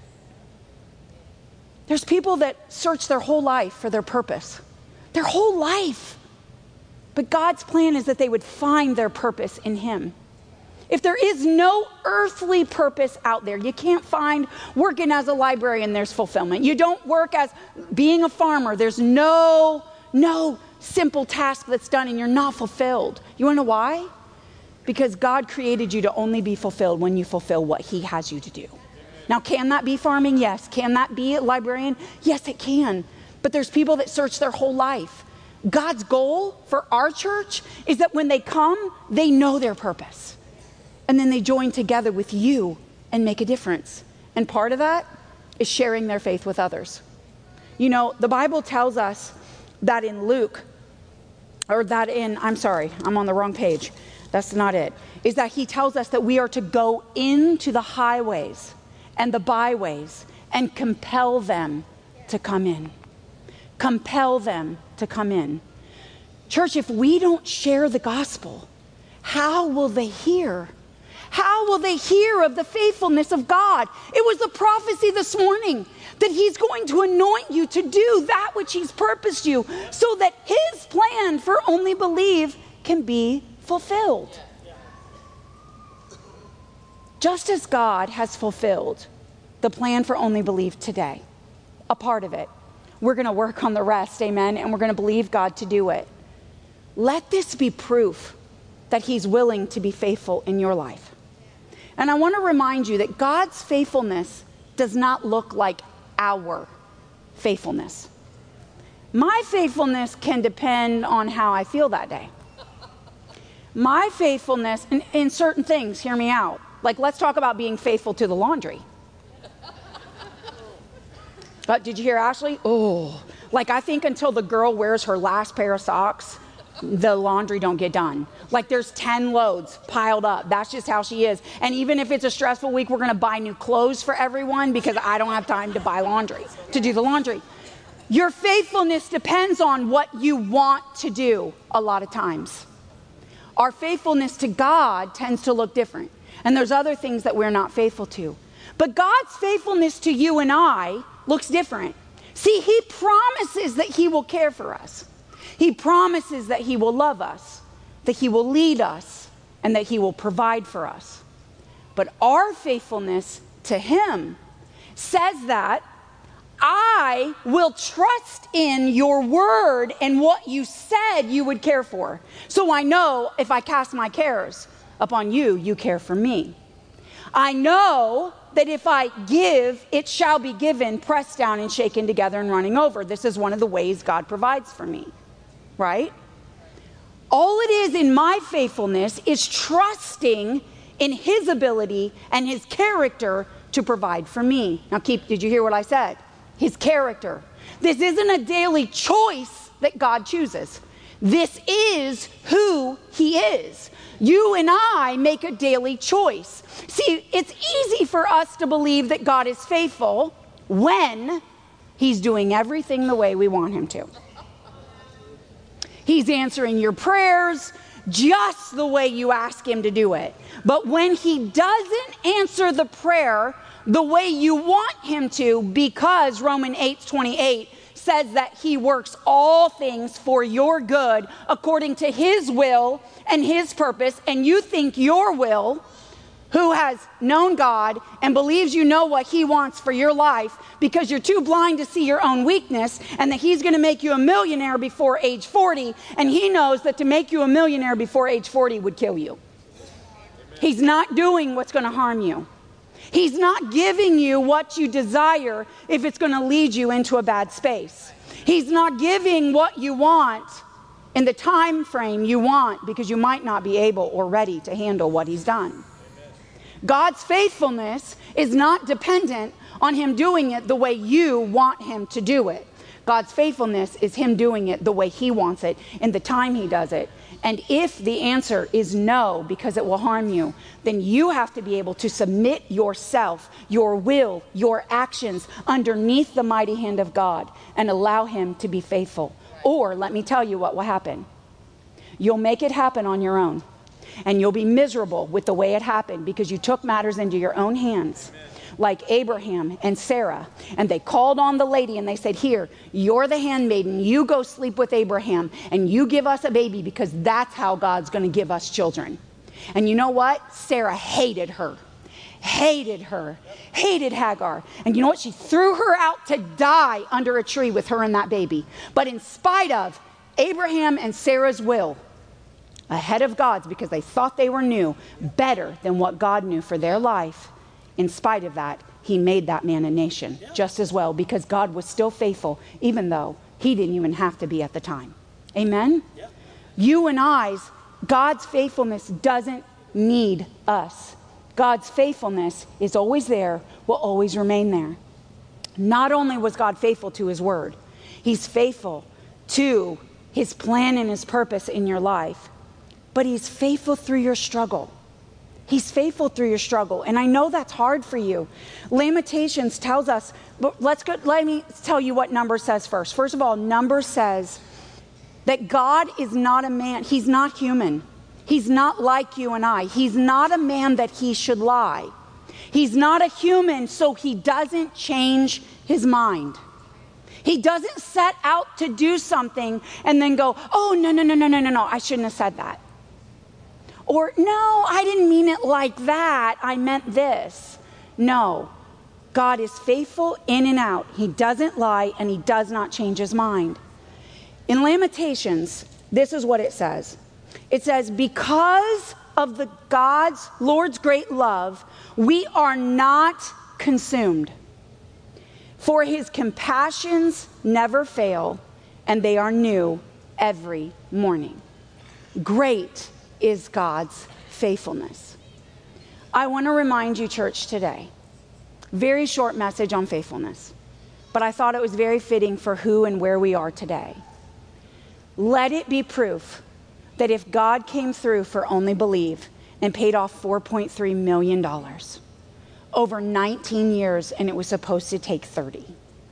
There's people that search their whole life for their purpose. Their whole life. But God's plan is that they would find their purpose in Him. If there is no earthly purpose out there, you can't find working as a librarian, there's fulfillment. You don't work as being a farmer, there's no simple task that's done and you're not fulfilled. You want to know why? Because God created you to only be fulfilled when you fulfill what He has you to do. Now, can that be farming? Yes. Can that be a librarian? Yes, it can. But there's people that search their whole life. God's goal for our church is that when they come, they know their purpose. And then they join together with you and make a difference. And part of that is sharing their faith with others. You know, the Bible tells us that in Luke, I'm on the wrong page. That's not it. Is that He tells us that we are to go into the highways and the byways and compel them to come in. Compel them to come in. Church, if we don't share the gospel, how will they hear? How will they hear of the faithfulness of God? It was the prophecy this morning that He's going to anoint you to do that which He's purposed you, so that His plan for Only Believe can be fulfilled. Just as God has fulfilled the plan for Only Believe today, a part of it, we're going to work on the rest, amen, and we're going to believe God to do it. Let this be proof that He's willing to be faithful in your life. And I want to remind you that God's faithfulness does not look like our faithfulness. My faithfulness can depend on how I feel that day. My faithfulness in certain things, hear me out. Like, let's talk about being faithful to the laundry. Did you hear Ashley? Oh, like I think until the girl wears her last pair of socks, the laundry don't get done. Like there's 10 loads piled up. That's just how she is. And even if it's a stressful week, we're going to buy new clothes for everyone because I don't have time to buy laundry, to do the laundry. Your faithfulness depends on what you want to do a lot of times. Our faithfulness to God tends to look different. And there's other things that we're not faithful to. But God's faithfulness to you and I looks different. See, He promises that He will care for us. He promises that He will love us. that he will lead us and that he will provide for us. But our faithfulness to him says that I will trust in your word and what you said you would care for. So I know if I cast my cares upon you, you care for me. I know that if I give, it shall be given, pressed down and shaken together and running over. This is one of the ways God provides for me, right? All it is in my faithfulness is trusting in his ability and his character to provide for me. Now did you hear what I said? His character. This isn't a daily choice that God chooses. This is who he is. You and I make a daily choice. See, it's easy for us to believe that God is faithful when he's doing everything the way we want him to. He's answering your prayers just the way you ask him to do it. But when he doesn't answer the prayer the way you want him to, because Romans 8:28 says that he works all things for your good according to his will and his purpose, and you think your will, who has known God and believes you know what he wants for your life because you're too blind to see your own weakness, and that he's going to make you a millionaire before age 40, and he knows that to make you a millionaire before age 40 would kill you. He's not doing what's going to harm you. He's not giving you what you desire if it's going to lead you into a bad space. He's not giving what you want in the time frame you want because you might not be able or ready to handle what he's done. God's faithfulness is not dependent on him doing it the way you want him to do it. God's faithfulness is him doing it the way he wants it in the time he does it. And if the answer is no, because it will harm you, then you have to be able to submit yourself, your will, your actions underneath the mighty hand of God and allow him to be faithful. Or let me tell you what will happen. You'll make it happen on your own. And you'll be miserable with the way it happened because you took matters into your own hands. Like Abraham and Sarah, and they called on the lady and they said, here, you're the handmaiden, you go sleep with Abraham and you give us a baby because that's how God's going to give us children. And you know what? Sarah hated her, hated Hagar. And you know what? She threw her out to die under a tree with her and that baby. But in spite of Abraham and Sarah's will, ahead of God's, because they thought they were new, better than what God knew for their life, in spite of that, he made that man a nation just as well, because God was still faithful, even though he didn't even have to be at the time. Amen? Yeah. You and God's faithfulness doesn't need us. God's faithfulness is always there, will always remain there. Not only was God faithful to his word, he's faithful to his plan and his purpose in your life, but he's faithful through your struggle. He's faithful through your struggle. And I know that's hard for you. Lamentations tells us, but let me tell you what Numbers says first. First of all, Numbers says that God is not a man. He's not human. He's not like you and I. He's not a man that he should lie. He's not a human, so he doesn't change his mind. He doesn't set out to do something and then go, oh, no, I shouldn't have said that. Or, no, I didn't mean it like that. I meant this. No, God is faithful in and out. He doesn't lie and he does not change his mind. In Lamentations, this is what it says. It says, because of the Lord's great love, we are not consumed. For his compassions never fail, and they are new every morning. Great is God's faithfulness. I want to remind you, church, today, very short message on faithfulness, but I thought it was very fitting for who and where we are today. Let it be proof that if God came through for Only Believe and paid off $4.3 million over 19 years, and it was supposed to take 30,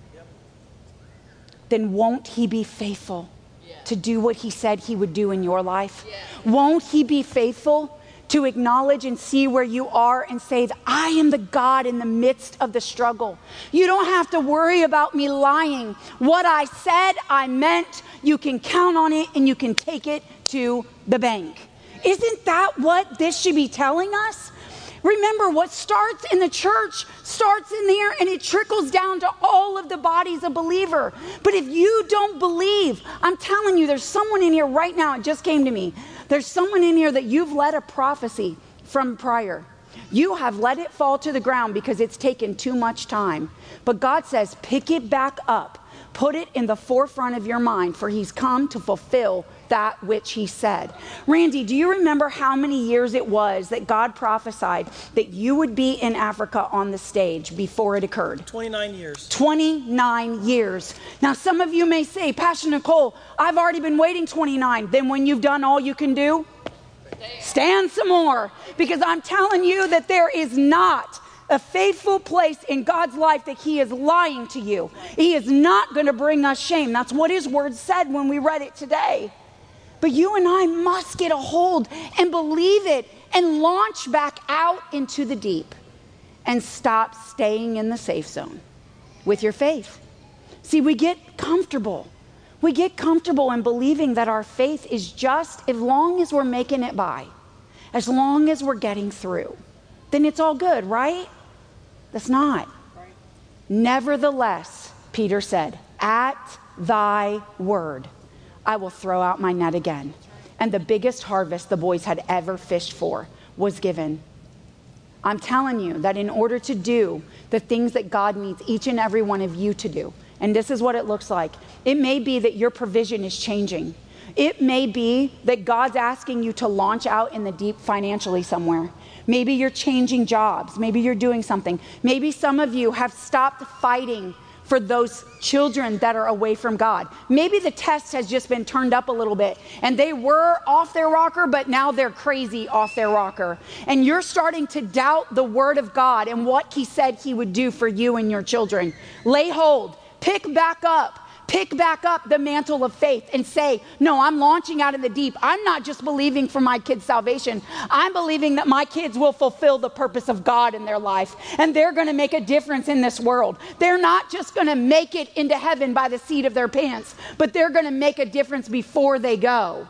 then won't he be faithful to do what he said he would do in your life? Won't he be faithful to acknowledge and see where you are and say, I am the God in the midst of the struggle. You don't have to worry about me lying. What I said, I meant. You can count on it and you can take it to the bank. Isn't that what this should be telling us? Remember, what starts in the church starts in there and it trickles down to all of the bodies of believer. But if you don't believe, I'm telling you, there's someone in here right now, it just came to me. There's someone in here that you've let a prophecy from prior. You have let it fall to the ground because it's taken too much time. But God says, pick it back up. Put it in the forefront of your mind, for he's come to fulfill that which he said. Randy, do you remember how many years it was that God prophesied that you would be in Africa on the stage before it occurred? 29 years. 29 years. Now, some of you may say, Pastor Nicole, I've already been waiting 29. Then when you've done all you can do, stand some more. Because I'm telling you that there is not a faithful place in God's life that he is lying to you. He is not going to bring us shame. That's what his word said when we read it today. But you and I must get a hold and believe it and launch back out into the deep and stop staying in the safe zone with your faith. See, we get comfortable. We get comfortable in believing that our faith is just as long as we're making it by, as long as we're getting through, then it's all good, right? That's not. Right. Nevertheless, Peter said, at thy word, I will throw out my net again. And the biggest harvest the boys had ever fished for was given. I'm telling you that in order to do the things that God needs each and every one of you to do, and this is what it looks like. It may be that your provision is changing. It may be that God's asking you to launch out in the deep financially somewhere. Maybe you're changing jobs. Maybe you're doing something. Maybe some of you have stopped fighting for those children that are away from God. Maybe the test has just been turned up a little bit and they were off their rocker, but now they're crazy off their rocker. And you're starting to doubt the word of God and what he said he would do for you and your children. Lay hold, pick back up the mantle of faith and say, no, I'm launching out in the deep. I'm not just believing for my kids' salvation. I'm believing that my kids will fulfill the purpose of God in their life. And they're going to make a difference in this world. They're not just going to make it into heaven by the seat of their pants, but they're going to make a difference before they go.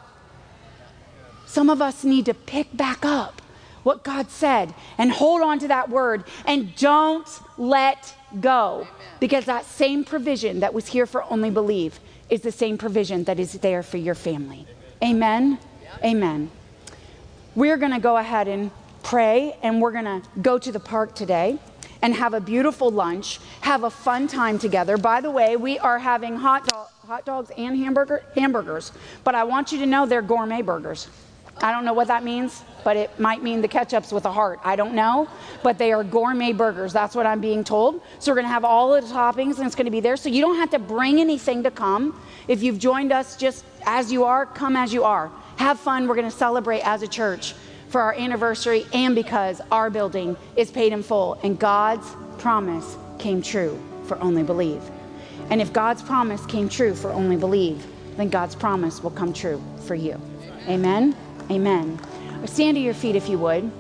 Some of us need to pick back up what God said and hold on to that word and don't let go. Because that same provision that was here for Only Believe is the same provision that is there for your family. Amen? Amen. We're going to go ahead and pray, and we're going to go to the park today and have a beautiful lunch, have a fun time together. By the way, we are having hot dogs and hamburgers, but I want you to know they're gourmet burgers. I don't know what that means, but it might mean the ketchup's with a heart. I don't know, but they are gourmet burgers. That's what I'm being told. So we're going to have all of the toppings, and it's going to be there. So you don't have to bring anything to come. If you've joined us just as you are, come as you are. Have fun. We're going to celebrate as a church for our anniversary and because our building is paid in full, and God's promise came true for Only Believe. And if God's promise came true for Only Believe, then God's promise will come true for you. Amen? Amen. Stand to your feet if you would.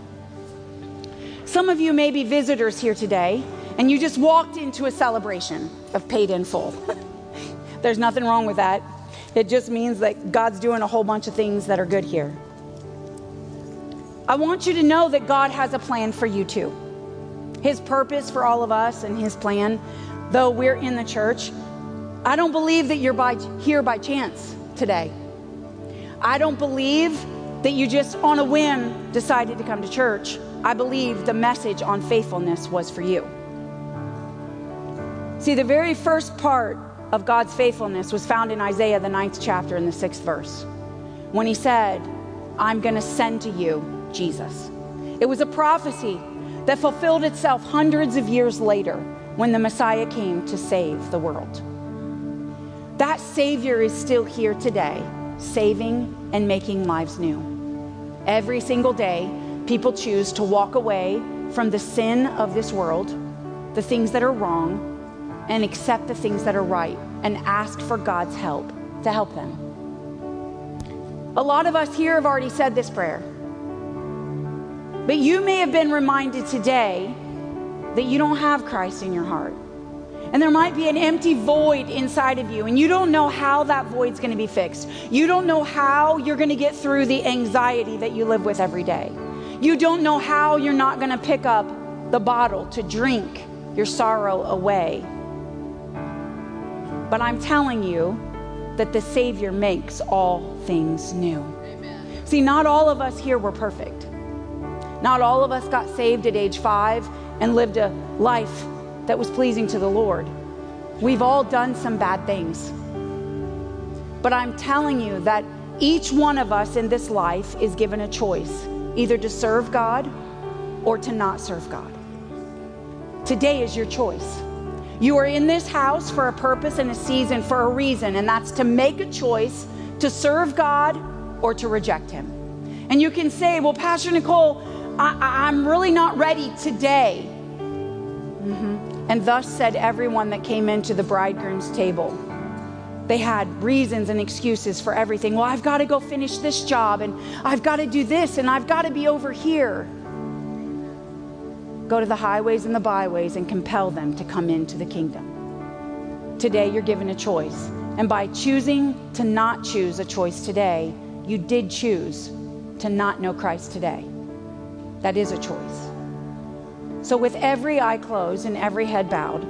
Some of you may be visitors here today, and you just walked into a celebration of paid in full. There's nothing wrong with that. It just means that God's doing a whole bunch of things that are good here. I want you to know that God has a plan for you too. His purpose for all of us and his plan, though we're in the church, I don't believe that you're here by chance today. I don't believe that you just on a whim decided to come to church. I believe the message on faithfulness was for you. See, the very first part of God's faithfulness was found in Isaiah, the 9th chapter, in the 6th verse, when he said, I'm going to send to you Jesus. It was a prophecy that fulfilled itself hundreds of years later when the Messiah came to save the world. That Savior is still here today, saving and making lives new. Every single day, people choose to walk away from the sin of this world, the things that are wrong, and accept the things that are right, and ask for God's help to help them. A lot of us here have already said this prayer, but you may have been reminded today that you don't have Christ in your heart. And there might be an empty void inside of you, and you don't know how that void's going to be fixed. You don't know how you're going to get through the anxiety that you live with every day. You don't know how you're not going to pick up the bottle to drink your sorrow away. But I'm telling you that the Savior makes all things new. Amen. See, not all of us here were perfect. Not all of us got saved at age 5 and lived a life that was pleasing to the Lord. We've all done some bad things. But I'm telling you that each one of us in this life is given a choice, either to serve God or to not serve God. Today is your choice. You are in this house for a purpose and a season, for a reason, and that's to make a choice to serve God or to reject Him. And you can say, well, Pastor Nicole, I'm really not ready today. And thus said everyone that came into the bridegroom's table. They had reasons and excuses for everything. Well, I've got to go finish this job, and I've got to do this, and I've got to be over here. Go to the highways and the byways and compel them to come into the kingdom. Today, you're given a choice. And by choosing to not choose a choice today, you did choose to not know Christ today. That is a choice. So with every eye closed and every head bowed,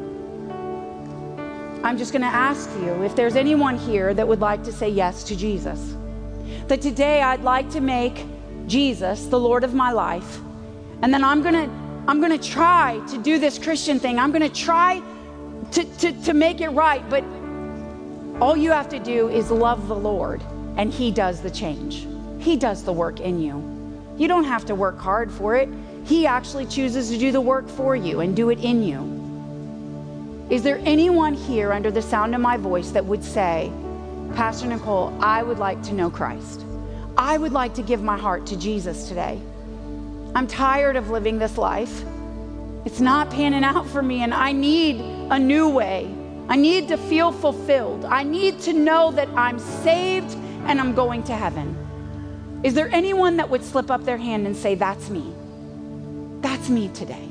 I'm just going to ask you if there's anyone here that would like to say yes to Jesus. That today I'd like to make Jesus the Lord of my life. And then I'm going to try to do this Christian thing. I'm going to try to make it right. But all you have to do is love the Lord, and He does the change. He does the work in you. You don't have to work hard for it. He actually chooses to do the work for you and do it in you. Is there anyone here under the sound of my voice that would say, Pastor Nicole, I would like to know Christ. I would like to give my heart to Jesus today. I'm tired of living this life. It's not panning out for me, and I need a new way. I need to feel fulfilled. I need to know that I'm saved and I'm going to heaven. Is there anyone that would slip up their hand and say, that's me? That's me today.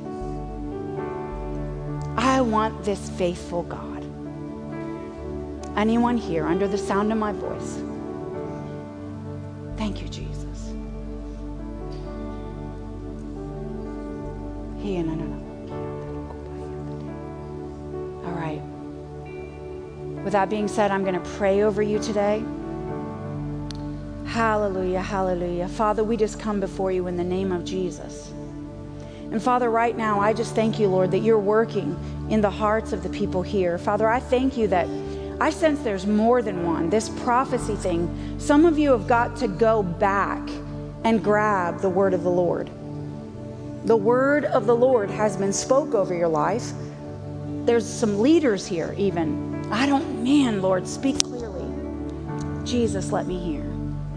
I want this faithful God. Anyone here under the sound of my voice? Thank you, Jesus. All right. With that being said, I'm going to pray over you today. Hallelujah, hallelujah. Father, we just come before you in the name of Jesus. And Father, right now, I just thank you, Lord, that you're working in the hearts of the people here. Father, I thank you that I sense there's more than one. This prophecy thing, some of you have got to go back and grab the word of the Lord. The word of the Lord has been spoke over your life. There's some leaders here even. Lord, speak clearly. Jesus, let me hear.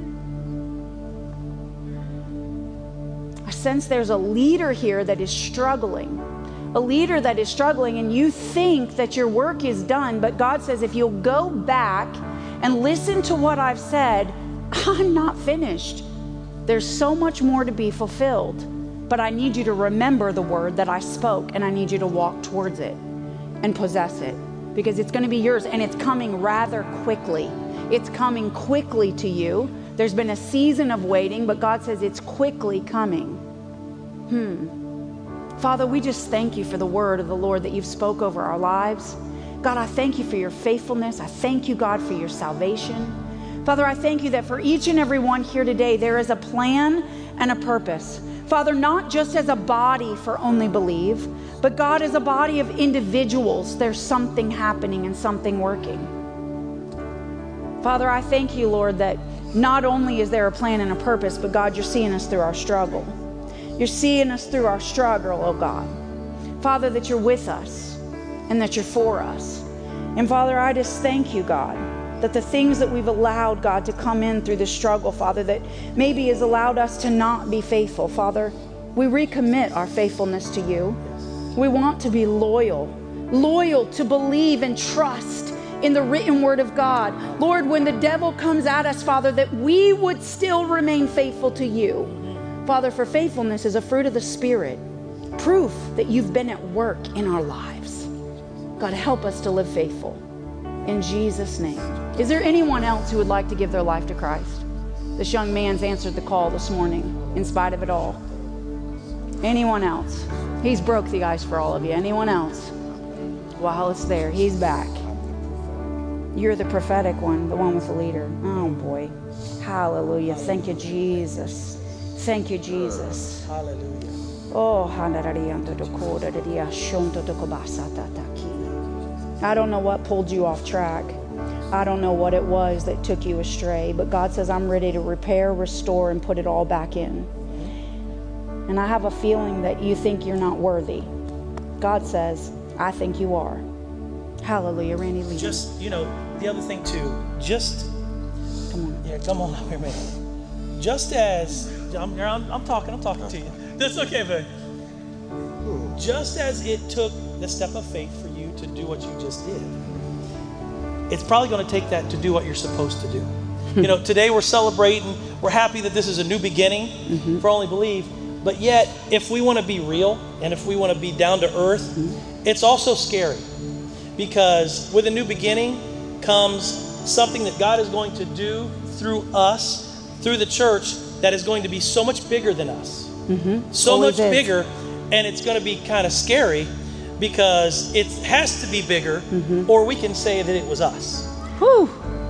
I sense there's a leader here that is struggling. A leader that is struggling, and you think that your work is done, but God says if you'll go back and listen to what I've said, I'm not finished. There's so much more to be fulfilled. But I need you to remember the word that I spoke, and I need you to walk towards it and possess it, because it's going to be yours, and it's coming rather quickly. It's coming quickly to you. There's been a season of waiting, but God says it's quickly coming. Father, we just thank you for the word of the Lord that you've spoke over our lives. God, I thank you for your faithfulness. I thank you, God, for your salvation. Father, I thank you that for each and every one here today, there is a plan and a purpose. Father, not just as a body for Only Believe, but God, as a body of individuals, there's something happening and something working. Father, I thank you, Lord, that not only is there a plan and a purpose, but God, you're seeing us through our struggle. You're seeing us through our struggle, oh God. Father, that you're with us and that you're for us. And Father, I just thank you, God, that the things that we've allowed, God, to come in through the struggle, Father, that maybe has allowed us to not be faithful, Father, we recommit our faithfulness to you. We want to be loyal to believe and trust in the written word of God. Lord, when the devil comes at us, Father, that we would still remain faithful to you. Father, for faithfulness is a fruit of the Spirit, proof that you've been at work in our lives. God, help us to live faithful. In Jesus' name. Is there anyone else who would like to give their life to Christ? This young man's answered the call this morning in spite of it all. Anyone else? He's broke the ice for all of you. Anyone else? While it's there, he's back. You're the prophetic one, the one with the leader. Oh boy. Hallelujah. Thank you, Jesus. Thank you, Jesus. Hallelujah. Oh, I don't know what pulled you off track. I don't know what it was that took you astray, but God says, I'm ready to repair, restore, and put it all back in. And I have a feeling that you think you're not worthy. God says, I think you are. Hallelujah. Randy Lee. Just, the other thing too, come on. Yeah, come on up here, man. Just as, I'm talking to you. That's okay, babe. Just as it took the step of faith for you to do what you just did, it's probably going to take that to do what you're supposed to do. Today we're celebrating, we're happy that this is a new beginning for Only Believe, but yet if we want to be real and if we want to be down to earth, it's also scary, because with a new beginning comes something that God is going to do through us, through the church, that is going to be so much bigger than us. So much bigger, and it's going to be kind of scary because it has to be bigger, or we can say that it was us. Whew.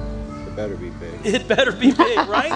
It better be big. It better be big, right?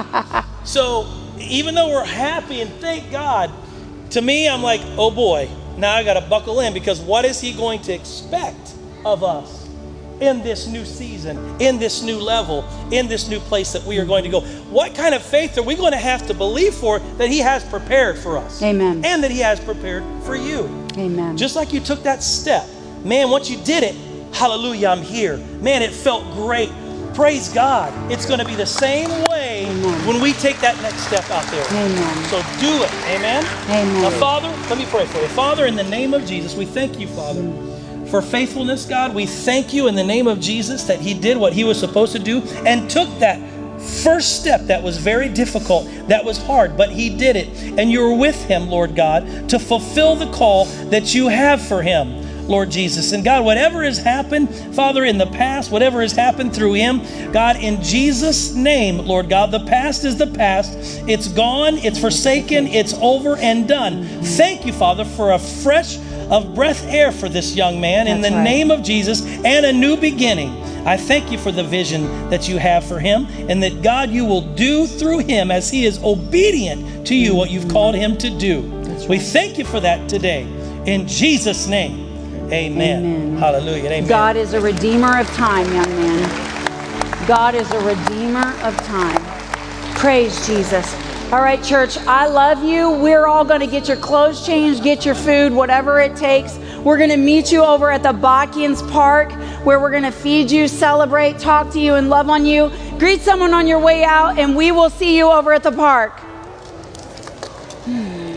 So even though we're happy and thank God, to me, I'm like, oh boy, now I got to buckle in, because what is he going to expect of us in this new season, in this new level, in this new place that we are going to go? What kind of faith are we going to have to believe for that he has prepared for us? Amen. And that he has prepared for you. Amen. Just like you took that step. Man, once you did it, hallelujah, I'm here. Man, it felt great. Praise God. It's going to be the same way when we take that next step out there. Amen. So do it. Amen? Amen. Now, Father, let me pray for you. Father, in the name of Jesus, we thank you, Father, for faithfulness, God. We thank you in the name of Jesus that he did what he was supposed to do and took that first step that was very difficult, that was hard, but he did it. And you were with him, Lord God, to fulfill the call that you have for him, Lord Jesus. And God, whatever has happened, Father, in the past, whatever has happened through him, God, in Jesus' name, Lord God, the past is the past. It's gone, it's forsaken, it's over and done. Thank you, Father, for a fresh of breath air for this young man in the name of Jesus, and a new beginning. I thank you for the vision that you have for him, and that, God, you will do through him as he is obedient to you what you've called him to do. We thank you for that today. In Jesus' name, amen. Hallelujah. Amen. God is a redeemer of time, young man. God is a redeemer of time. Praise Jesus. All right, church, I love you. We're all going to get your clothes changed, get your food, whatever it takes. We're going to meet you over at the Bacchians Park, where we're going to feed you, celebrate, talk to you, and love on you. Greet someone on your way out, and we will see you over at the park.